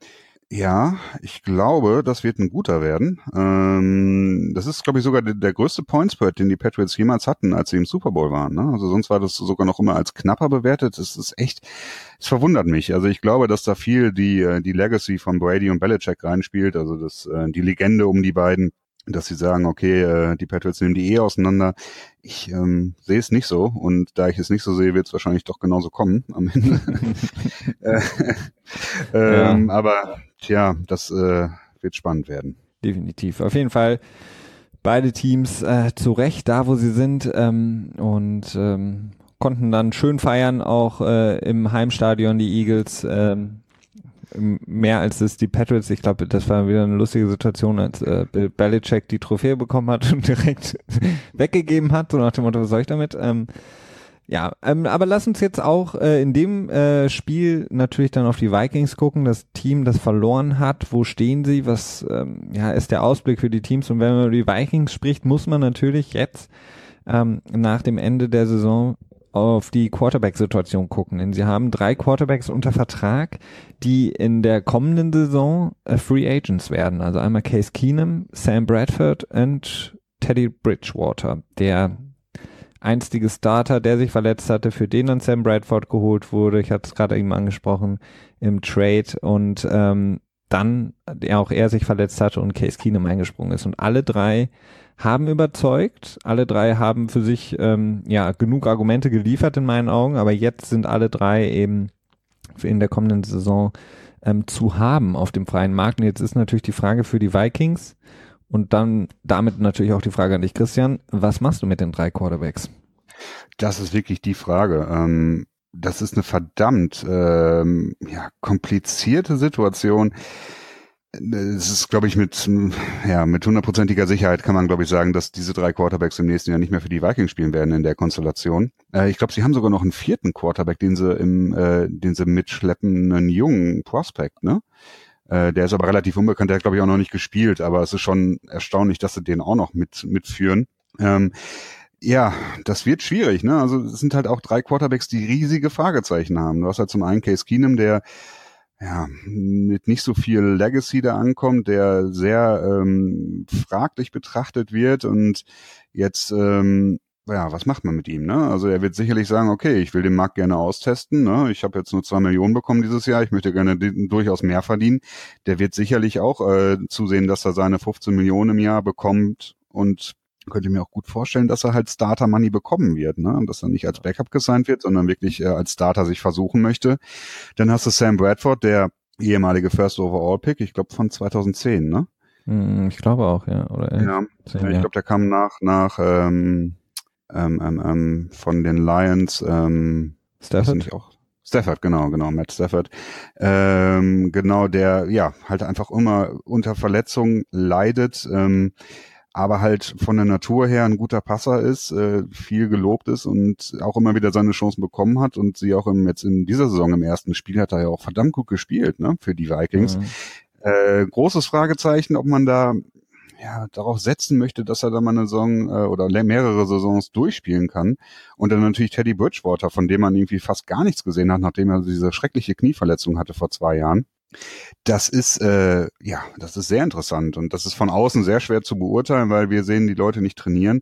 Ja, ich glaube, das wird ein guter werden. Ähm, das ist, glaube ich, sogar der, der größte Point Spread, den die Patriots jemals hatten, als sie im Super Bowl waren. Ne? Also sonst war das sogar noch immer als knapper bewertet. Das ist echt, es verwundert mich. Also ich glaube, dass da viel die die Legacy von Brady und Belichick reinspielt, also das die Legende um die beiden, dass sie sagen, okay, die Patriots nehmen die eh auseinander. Ich ähm, sehe es nicht so, und da ich es nicht so sehe, wird es wahrscheinlich doch genauso kommen am Ende. äh, ähm, ja. Aber tja, das äh, wird spannend werden. Definitiv. Auf jeden Fall beide Teams äh, zu Recht da, wo sie sind, ähm, und ähm, konnten dann schön feiern, auch äh, im Heimstadion, die Eagles, ähm, mehr als es die Patriots. Ich glaube, das war wieder eine lustige Situation, als äh, Bill Belichick die Trophäe bekommen hat und direkt weggegeben hat, so nach dem Motto, was soll ich damit? Ähm, ja, ähm, aber lass uns jetzt auch äh, in dem äh, Spiel natürlich dann auf die Vikings gucken, das Team, das verloren hat. Wo stehen sie? Was ähm, ja ist der Ausblick für die Teams? Und wenn man über die Vikings spricht, muss man natürlich jetzt ähm, nach dem Ende der Saison auf die Quarterback-Situation gucken, denn sie haben drei Quarterbacks unter Vertrag, die in der kommenden Saison äh, Free Agents werden. Also einmal Case Keenum, Sam Bradford und Teddy Bridgewater, der einstige Starter, der sich verletzt hatte, für den dann Sam Bradford geholt wurde. Ich hatte es gerade eben angesprochen im Trade, und ähm, dann der auch er sich verletzt hatte und Case Keenum eingesprungen ist. Und alle drei haben überzeugt, alle drei haben für sich ähm, ja genug Argumente geliefert in meinen Augen, aber jetzt sind alle drei eben in der kommenden Saison ähm, zu haben auf dem freien Markt. Und jetzt ist natürlich die Frage für die Vikings und dann damit natürlich auch die Frage an dich, Christian, was machst du mit den drei Quarterbacks? Das ist wirklich die Frage. Ähm, das ist eine verdammt ähm, ja, komplizierte Situation. Es ist, glaube ich, mit ja mit hundertprozentiger Sicherheit kann man, glaube ich, sagen, dass diese drei Quarterbacks im nächsten Jahr nicht mehr für die Vikings spielen werden in der Konstellation. Äh, ich glaube, sie haben sogar noch einen vierten Quarterback, den sie im, äh, den sie mitschleppen, einen jungen Prospect, ne? Äh, der ist aber relativ unbekannt, der hat, glaube ich, auch noch nicht gespielt, aber es ist schon erstaunlich, dass sie den auch noch mit mitführen. Ähm, ja, das wird schwierig, ne? Also es sind halt auch drei Quarterbacks, die riesige Fragezeichen haben. Du hast halt zum einen Case Keenum, der ja, mit nicht so viel Legacy da ankommt, der sehr ähm, fraglich betrachtet wird, und jetzt, ähm, ja, was macht man mit ihm, ne? Also er wird sicherlich sagen, okay, ich will den Markt gerne austesten, ne? Ich habe jetzt nur zwei Millionen bekommen dieses Jahr, ich möchte gerne d- durchaus mehr verdienen. Der wird sicherlich auch äh, zusehen, dass er seine fünfzehn Millionen im Jahr bekommt, und könnte mir auch gut vorstellen, dass er halt Starter Money bekommen wird, ne? Und dass er nicht als Backup gesigned wird, sondern wirklich äh, als Starter sich versuchen möchte. Dann hast du Sam Bradford, der ehemalige First Overall Pick, ich glaube von zweitausendzehn, ne? Ich glaube auch, ja. Oder ja, zehn, ich ja. glaube, der kam nach nach ähm, ähm, ähm, ähm, von den Lions. Ähm, Stafford? Nicht auch Stafford, genau, genau, Matt Stafford. Ähm, genau, der ja halt einfach immer unter Verletzungen leidet. Ähm, aber halt von der Natur her ein guter Passer ist, äh, viel gelobt ist und auch immer wieder seine Chancen bekommen hat, und sie auch im, jetzt in dieser Saison im ersten Spiel hat er ja auch verdammt gut gespielt, ne, für die Vikings. Mhm. Äh, großes Fragezeichen, ob man da ja darauf setzen möchte, dass er da mal eine Saison äh, oder mehrere Saisons durchspielen kann. Und dann natürlich Teddy Bridgewater, von dem man irgendwie fast gar nichts gesehen hat, nachdem er diese schreckliche Knieverletzung hatte vor zwei Jahren. Das ist, äh, ja, das ist sehr interessant, und das ist von außen sehr schwer zu beurteilen, weil wir sehen die Leute nicht trainieren.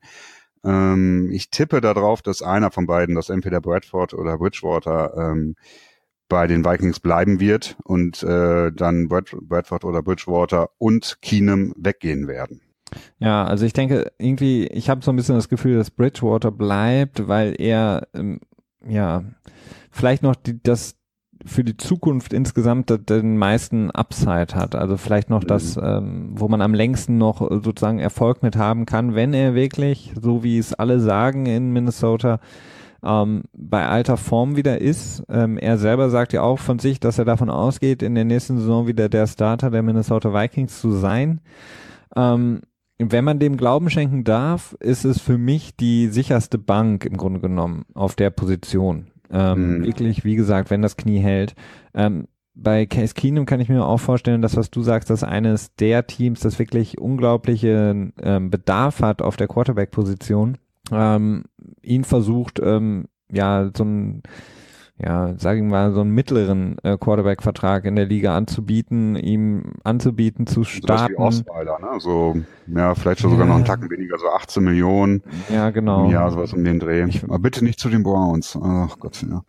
Ähm, ich tippe darauf, dass einer von beiden, dass entweder Bradford oder Bridgewater, ähm, bei den Vikings bleiben wird, und äh, dann Brad, Bradford oder Bridgewater und Keenum weggehen werden. Ja, also ich denke irgendwie, ich habe so ein bisschen das Gefühl, dass Bridgewater bleibt, weil er ähm, ja vielleicht noch die, das für die Zukunft insgesamt den meisten Upside hat. Also vielleicht noch mhm. das, ähm, wo man am längsten noch sozusagen Erfolg mit haben kann, wenn er wirklich, so wie es alle sagen in Minnesota, ähm, bei alter Form wieder ist. Ähm, er selber sagt ja auch von sich, dass er davon ausgeht, in der nächsten Saison wieder der Starter der Minnesota Vikings zu sein. Ähm, wenn man dem Glauben schenken darf, ist es für mich die sicherste Bank im Grunde genommen auf der Position. Ähm, mhm. Wirklich, wie gesagt, wenn das Knie hält. Ähm, bei Case Keenum kann ich mir auch vorstellen, dass, was du sagst, dass eines der Teams, das wirklich unglaubliche ähm, Bedarf hat auf der Quarterback-Position, ähm, ihn versucht, ähm, ja, so ein, ja, sag ich mal, so einen mittleren äh, Quarterback-Vertrag in der Liga anzubieten, ihm anzubieten zu starten. So was wie Osweiler, ne? So, ja, vielleicht schon sogar ja. noch einen Tacken weniger, so achtzehn Millionen. Ja, genau. Im Jahr, sowas um den Dreh. Ich, Aber bitte nicht zu den Browns. Ach Gott, ja.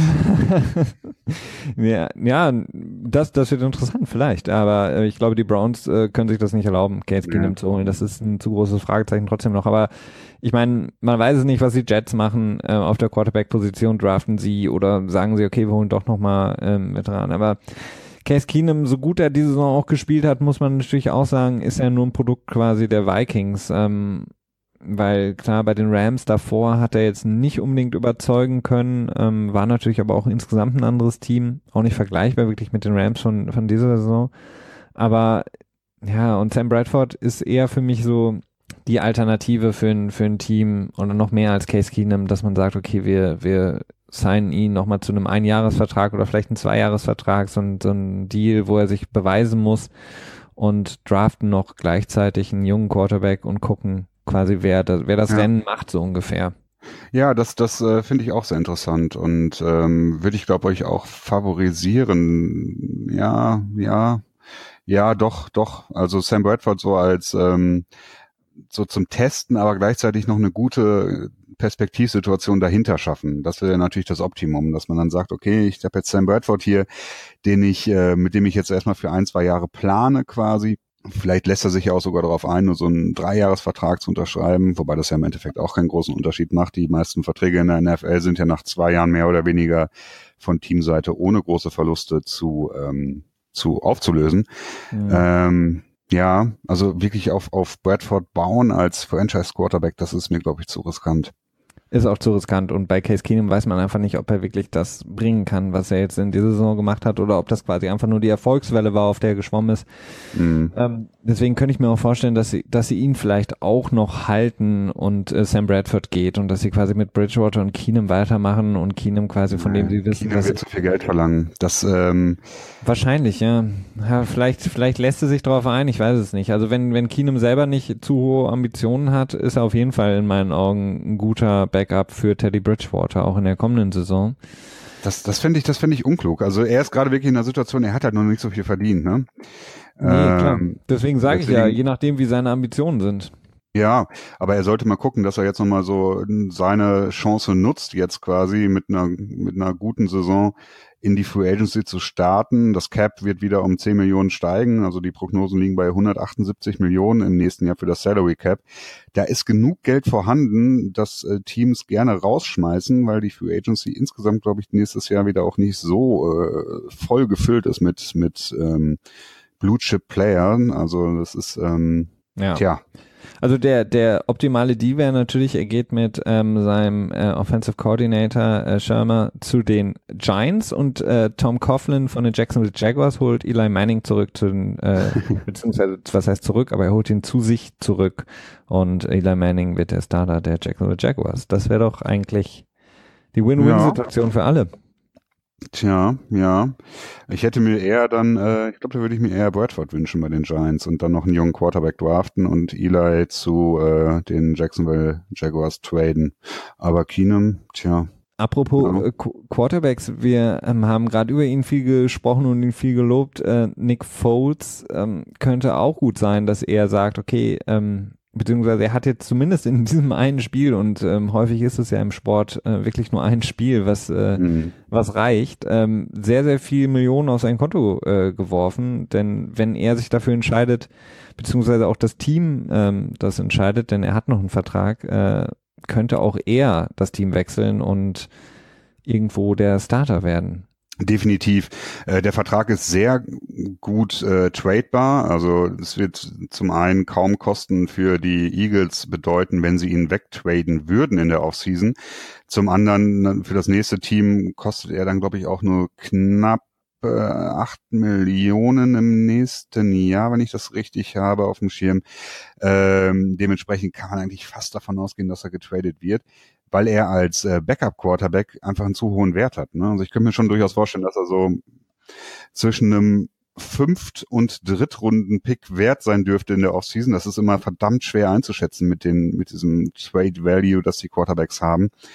ja, ja, das, das wird interessant vielleicht, aber äh, ich glaube, die Browns äh, können sich das nicht erlauben, Case Keenum ja. zu holen. Das ist ein zu großes Fragezeichen trotzdem noch, aber ich meine, man weiß es nicht, was die Jets machen. Äh, auf der Quarterback-Position draften sie oder sagen sie, okay, wir holen doch nochmal ähm, mit ran. Aber Case Keenum, so gut er diese Saison auch gespielt hat, muss man natürlich auch sagen, ist er nur ein Produkt quasi der Vikings. Ähm, weil klar, bei den Rams davor hat er jetzt nicht unbedingt überzeugen können, ähm, war natürlich aber auch insgesamt ein anderes Team, auch nicht vergleichbar wirklich mit den Rams von, von dieser Saison. Aber ja, und Sam Bradford ist eher für mich so die Alternative für ein, für ein Team oder noch mehr als Case Keenum, dass man sagt, okay, wir, wir signen ihn nochmal zu einem Einjahresvertrag oder vielleicht einen Zweijahresvertrag, so ein, so ein Deal, wo er sich beweisen muss und draften noch gleichzeitig einen jungen Quarterback und gucken quasi, wer das, wer das ja. Rennen macht, so ungefähr. Ja, das, das äh, finde ich auch sehr interessant und ähm, würde ich, glaube ich, auch favorisieren. Ja, ja, ja, doch, doch. Also Sam Bradford so als ähm, so zum Testen, aber gleichzeitig noch eine gute Perspektivsituation dahinter schaffen. Das wäre natürlich das Optimum, dass man dann sagt, okay, ich habe jetzt Sam Bradford hier, den ich, äh, mit dem ich jetzt erstmal für ein, zwei Jahre plane quasi. Vielleicht lässt er sich ja auch sogar darauf ein, nur so einen Dreijahresvertrag zu unterschreiben, wobei das ja im Endeffekt auch keinen großen Unterschied macht. Die meisten Verträge in der N F L sind ja nach zwei Jahren mehr oder weniger von Teamseite ohne große Verluste zu ähm, zu aufzulösen. Ja, ähm, ja also wirklich auf auf Bradford bauen als Franchise-Quarterback, das ist mir, glaube ich, zu riskant. Ist auch zu riskant und bei Case Keenum weiß man einfach nicht, ob er wirklich das bringen kann, was er jetzt in dieser Saison gemacht hat oder ob das quasi einfach nur die Erfolgswelle war, auf der er geschwommen ist. Mhm. Ähm, deswegen könnte ich mir auch vorstellen, dass sie, dass sie ihn vielleicht auch noch halten und äh, Sam Bradford geht und dass sie quasi mit Bridgewater und Keenum weitermachen und Keenum quasi von dem sie wissen, Keenum dass wird zu viel Geld verlangen. Das ähm wahrscheinlich, ja. ja. Vielleicht, vielleicht lässt er sich darauf ein, ich weiß es nicht. Also wenn, wenn Keenum selber nicht zu hohe Ambitionen hat, ist er auf jeden Fall in meinen Augen ein guter Backup für Teddy Bridgewater, auch in der kommenden Saison. Das, das finde ich, das finde ich unklug. Also er ist gerade wirklich in einer Situation, er hat halt noch nicht so viel verdient, ne? Nee, ähm, klar. Deswegen sage ich ja, je nachdem, wie seine Ambitionen sind. Ja, aber er sollte mal gucken, dass er jetzt nochmal so seine Chance nutzt, jetzt quasi mit einer, mit einer guten Saison in die Free Agency zu starten. Das Cap wird wieder um zehn Millionen steigen, also die Prognosen liegen bei hundertachtundsiebzig Millionen im nächsten Jahr für das Salary Cap. Da ist genug Geld vorhanden, dass äh, Teams gerne rausschmeißen, weil die Free Agency insgesamt, glaube ich, nächstes Jahr wieder auch nicht so äh, voll gefüllt ist mit mit ähm, Blue Chip Playern. Also das ist ähm, ja. tja. Also der der optimale Deal wäre natürlich, er geht mit ähm, seinem äh, Offensive Coordinator äh, Shermer zu den Giants und äh, Tom Coughlin von den Jacksonville Jaguars holt Eli Manning zurück zu den, äh, beziehungsweise was heißt zurück, aber er holt ihn zu sich zurück und Eli Manning wird der Starter der Jacksonville Jaguars. Das wäre doch eigentlich die Win-Win-Situation ja. für alle. Tja, ja. Ich hätte mir eher dann, äh, ich glaube, da würde ich mir eher Bradford wünschen bei den Giants und dann noch einen jungen Quarterback draften und Eli zu äh, den Jacksonville Jaguars traden. Aber Keenum, tja. Apropos ja. äh, Quarterbacks, wir ähm, haben gerade über ihn viel gesprochen und ihn viel gelobt. Äh, Nick Foles ähm, könnte auch gut sein, dass er sagt, okay, ähm, beziehungsweise er hat jetzt zumindest in diesem einen Spiel und ähm, häufig ist es ja im Sport äh, wirklich nur ein Spiel, was äh, mhm. was reicht, ähm, sehr, sehr viel Millionen auf sein Konto äh, geworfen, denn wenn er sich dafür entscheidet, beziehungsweise auch das Team ähm, das entscheidet, denn er hat noch einen Vertrag, äh, könnte auch er das Team wechseln und irgendwo der Starter werden. Definitiv. Äh, der Vertrag ist sehr gut äh, tradebar. Also es wird zum einen kaum Kosten für die Eagles bedeuten, wenn sie ihn wegtraden würden in der Offseason. Zum anderen für das nächste Team kostet er dann, glaube ich, auch nur knapp äh, acht Millionen im nächsten Jahr, wenn ich das richtig habe auf dem Schirm. Ähm, dementsprechend kann man eigentlich fast davon ausgehen, dass er getradet wird, weil er als äh, Backup-Quarterback einfach einen zu hohen Wert hat. Ne? Also ich könnte mir schon durchaus vorstellen, dass er so zwischen einem Fünft- und Drittrunden-Pick wert sein dürfte in der Offseason. Das ist immer verdammt schwer einzuschätzen mit den mit diesem Trade-Value, das die Quarterbacks haben.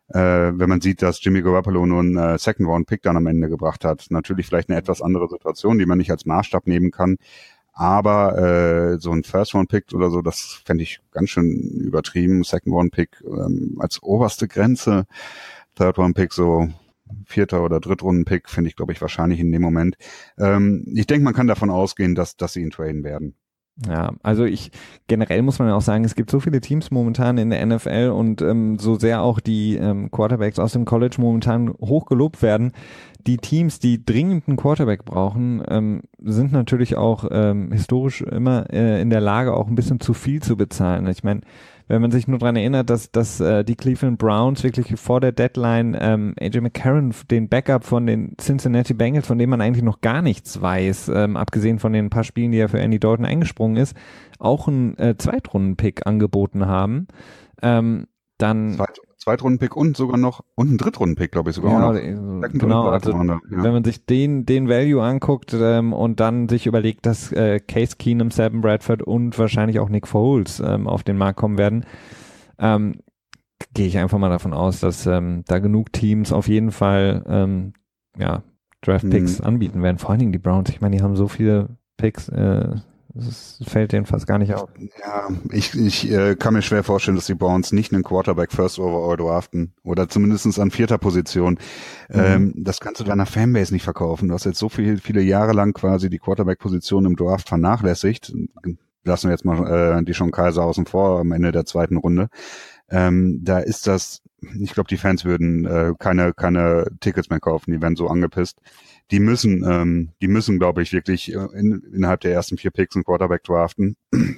äh, wenn man sieht, dass Jimmy Garoppolo nur einen äh, Second-Round-Pick dann am Ende gebracht hat. Natürlich vielleicht eine etwas andere Situation, die man nicht als Maßstab nehmen kann. Aber äh, so ein First-Round-Pick oder so, das fände ich ganz schön übertrieben. Second-Round-Pick ähm, als oberste Grenze. Third-Round-Pick so vierter oder Drittrunden-Pick finde ich, glaube ich, wahrscheinlich in dem Moment. Ähm, ich denke, man kann davon ausgehen, dass, dass sie ihn traden werden. Ja, also ich generell muss man ja auch sagen, es gibt so viele Teams momentan in der N F L und ähm, so sehr auch die ähm, Quarterbacks aus dem College momentan hoch gelobt werden. Die Teams, die dringend einen Quarterback brauchen, ähm, sind natürlich auch ähm, historisch immer äh, in der Lage, auch ein bisschen zu viel zu bezahlen. Ich meine, wenn man sich nur daran erinnert, dass, dass äh, die Cleveland Browns wirklich vor der Deadline ähm, A J McCarron, den Backup von den Cincinnati Bengals, von dem man eigentlich noch gar nichts weiß, ähm, abgesehen von den paar Spielen, die er für Andy Dalton eingesprungen ist, auch einen äh, Zweitrunden-Pick angeboten haben. Ähm, dann Zweit, Zweitrunden-Pick und sogar noch, und einen Drittrunden-Pick, glaube ich, sogar ja, auch noch. äh, genau, also ja. wenn man sich den den Value anguckt ähm, und dann sich überlegt, dass äh, Case Keenum, Sam Bradford und wahrscheinlich auch Nick Foles ähm, auf den Markt kommen werden, ähm, gehe ich einfach mal davon aus, dass ähm, da genug Teams auf jeden Fall ähm, ja, Draft-Picks hm. anbieten werden. Vor allen Dingen die Browns, ich meine, die haben so viele Picks, äh, das fällt denen fast gar nicht auf. Ja, ich, ich äh, kann mir schwer vorstellen, dass die Browns nicht einen Quarterback First Overall draften oder zumindest an vierter Position. Mhm. Ähm, das kannst du deiner Fanbase nicht verkaufen. Du hast jetzt so viel, viele Jahre lang quasi die Quarterback-Position im Draft vernachlässigt. Lassen wir jetzt mal äh, die schon Kaiser außen vor am Ende der zweiten Runde. Ähm, da ist das, ich glaube, die Fans würden äh, keine keine Tickets mehr kaufen, die werden so angepisst. Die müssen, ähm, die müssen, glaube ich, wirklich in, innerhalb der ersten vier Picks einen Quarterback draften.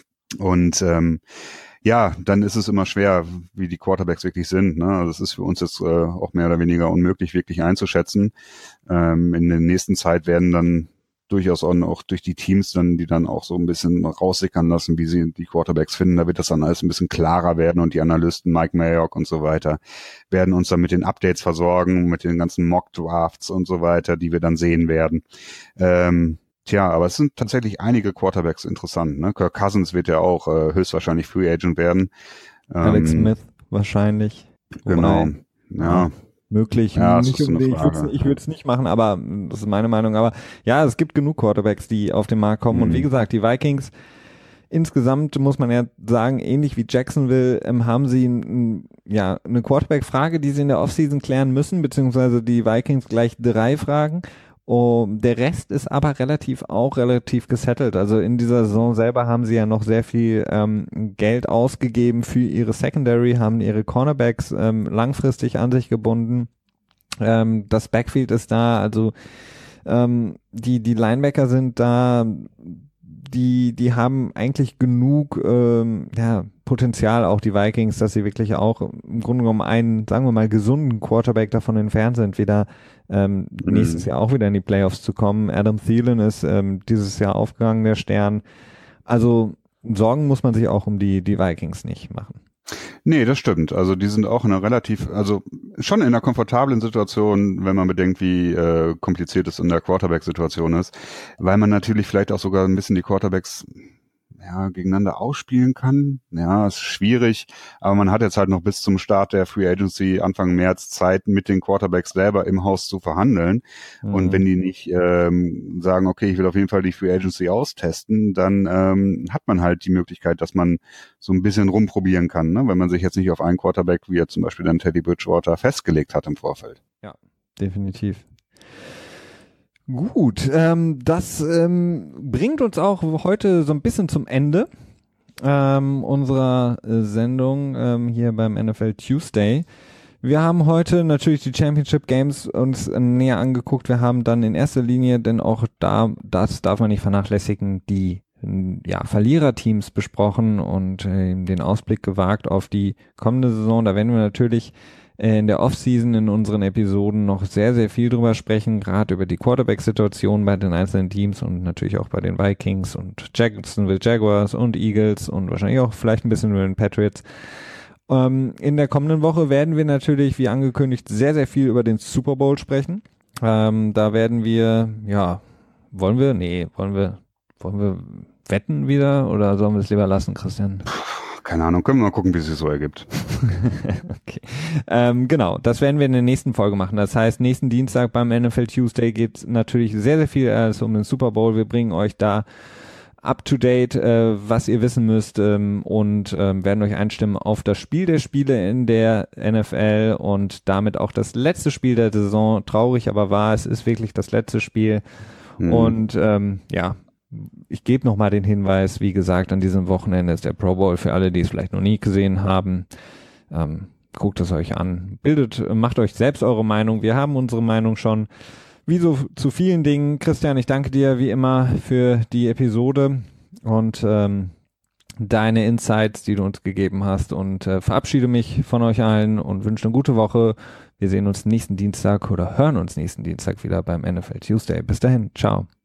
Und ähm, ja, dann ist es immer schwer, wie die Quarterbacks wirklich sind. Ne? Also es ist für uns jetzt äh, auch mehr oder weniger unmöglich, wirklich einzuschätzen. Ähm, in der nächsten Zeit werden dann durchaus auch durch die Teams dann, die dann auch so ein bisschen raussickern lassen, wie sie die Quarterbacks finden. Da wird das dann alles ein bisschen klarer werden und die Analysten, Mike Mayock und so weiter, werden uns dann mit den Updates versorgen, mit den ganzen Mock-Drafts und so weiter, die wir dann sehen werden. Ähm, tja, aber es sind tatsächlich einige Quarterbacks interessant. Ne? Kirk Cousins wird ja auch äh, höchstwahrscheinlich Free Agent werden. Alex Ähm, Smith wahrscheinlich. Genau, Wobei, ja. Möglich, ja, nicht ist so unbedingt. Ich würde ich würde es nicht machen, aber das ist meine Meinung. Aber ja, es gibt genug Quarterbacks, die auf den Markt kommen. Mhm. Und wie gesagt, die Vikings, insgesamt muss man ja sagen, ähnlich wie Jacksonville, ähm, haben sie ein, ja eine Quarterback-Frage, die sie in der Offseason klären müssen, beziehungsweise die Vikings gleich drei Fragen. Um, der Rest ist aber relativ auch relativ gesettelt. Also in dieser Saison selber haben sie ja noch sehr viel ähm, Geld ausgegeben für ihre Secondary, haben ihre Cornerbacks ähm, langfristig an sich gebunden. Ähm, das Backfield ist da, also ähm, die die Linebacker sind da, die die haben eigentlich genug ähm, ja, Potenzial, auch die Vikings, dass sie wirklich auch im Grunde genommen einen, sagen wir mal, gesunden Quarterback davon entfernt sind, wieder ähm, mhm. nächstes Jahr auch wieder in die Playoffs zu kommen. Adam Thielen ist ähm, dieses Jahr aufgegangen, der Stern. Also Sorgen muss man sich auch um die die Vikings nicht machen. Nee, das stimmt. Also die sind auch in einer relativ, also schon in einer komfortablen Situation, wenn man bedenkt, wie äh, kompliziert es in der Quarterback-Situation ist, weil man natürlich vielleicht auch sogar ein bisschen die Quarterbacks ja, gegeneinander ausspielen kann. Ja, ist schwierig, aber man hat jetzt halt noch bis zum Start der Free Agency Anfang März Zeit, mit den Quarterbacks selber im Haus zu verhandeln. Mhm. Und wenn die nicht ähm, sagen, okay, ich will auf jeden Fall die Free Agency austesten, dann ähm, hat man halt die Möglichkeit, dass man so ein bisschen rumprobieren kann, ne? Wenn man sich jetzt nicht auf einen Quarterback, wie jetzt zum Beispiel dann Teddy Bridgewater, festgelegt hat im Vorfeld. Ja, definitiv. Gut, ähm, das ähm, bringt uns auch heute so ein bisschen zum Ende ähm, unserer äh, Sendung ähm, hier beim N F L Tuesday. Wir haben heute natürlich die Championship Games uns äh, näher angeguckt. Wir haben dann in erster Linie, denn auch da, das darf man nicht vernachlässigen, die ja, Verliererteams besprochen und äh, den Ausblick gewagt auf die kommende Saison. Da werden wir natürlich in der Offseason in unseren Episoden noch sehr, sehr viel drüber sprechen, gerade über die Quarterback-Situation bei den einzelnen Teams und natürlich auch bei den Vikings und Jacksonville Jaguars und Eagles und wahrscheinlich auch vielleicht ein bisschen über den Patriots. Ähm, in der kommenden Woche werden wir natürlich, wie angekündigt, sehr, sehr viel über den Super Bowl sprechen. Ähm, da werden wir, ja, wollen wir? Nee, wollen wir, wollen wir wetten wieder oder sollen wir es lieber lassen, Christian? Keine Ahnung, können wir mal gucken, wie es sich so ergibt. Okay. ähm, genau, das werden wir in der nächsten Folge machen. Das heißt, nächsten Dienstag beim N F L Tuesday geht natürlich sehr, sehr viel also um den Super Bowl. Wir bringen euch da up to date, äh, was ihr wissen müsst ähm, und ähm, werden euch einstimmen auf das Spiel der Spiele in der N F L und damit auch das letzte Spiel der Saison. Traurig aber wahr, es ist wirklich das letzte Spiel. Mhm. Und ähm, ja, ich gebe nochmal den Hinweis, wie gesagt, an diesem Wochenende ist der Pro Bowl für alle, die es vielleicht noch nie gesehen haben. Ähm, guckt es euch an, bildet, macht euch selbst eure Meinung. Wir haben unsere Meinung schon. Wie so zu vielen Dingen, Christian, ich danke dir wie immer für die Episode und ähm, deine Insights, die du uns gegeben hast und äh, verabschiede mich von euch allen und wünsche eine gute Woche. Wir sehen uns nächsten Dienstag oder hören uns nächsten Dienstag wieder beim N F L Tuesday. Bis dahin, ciao.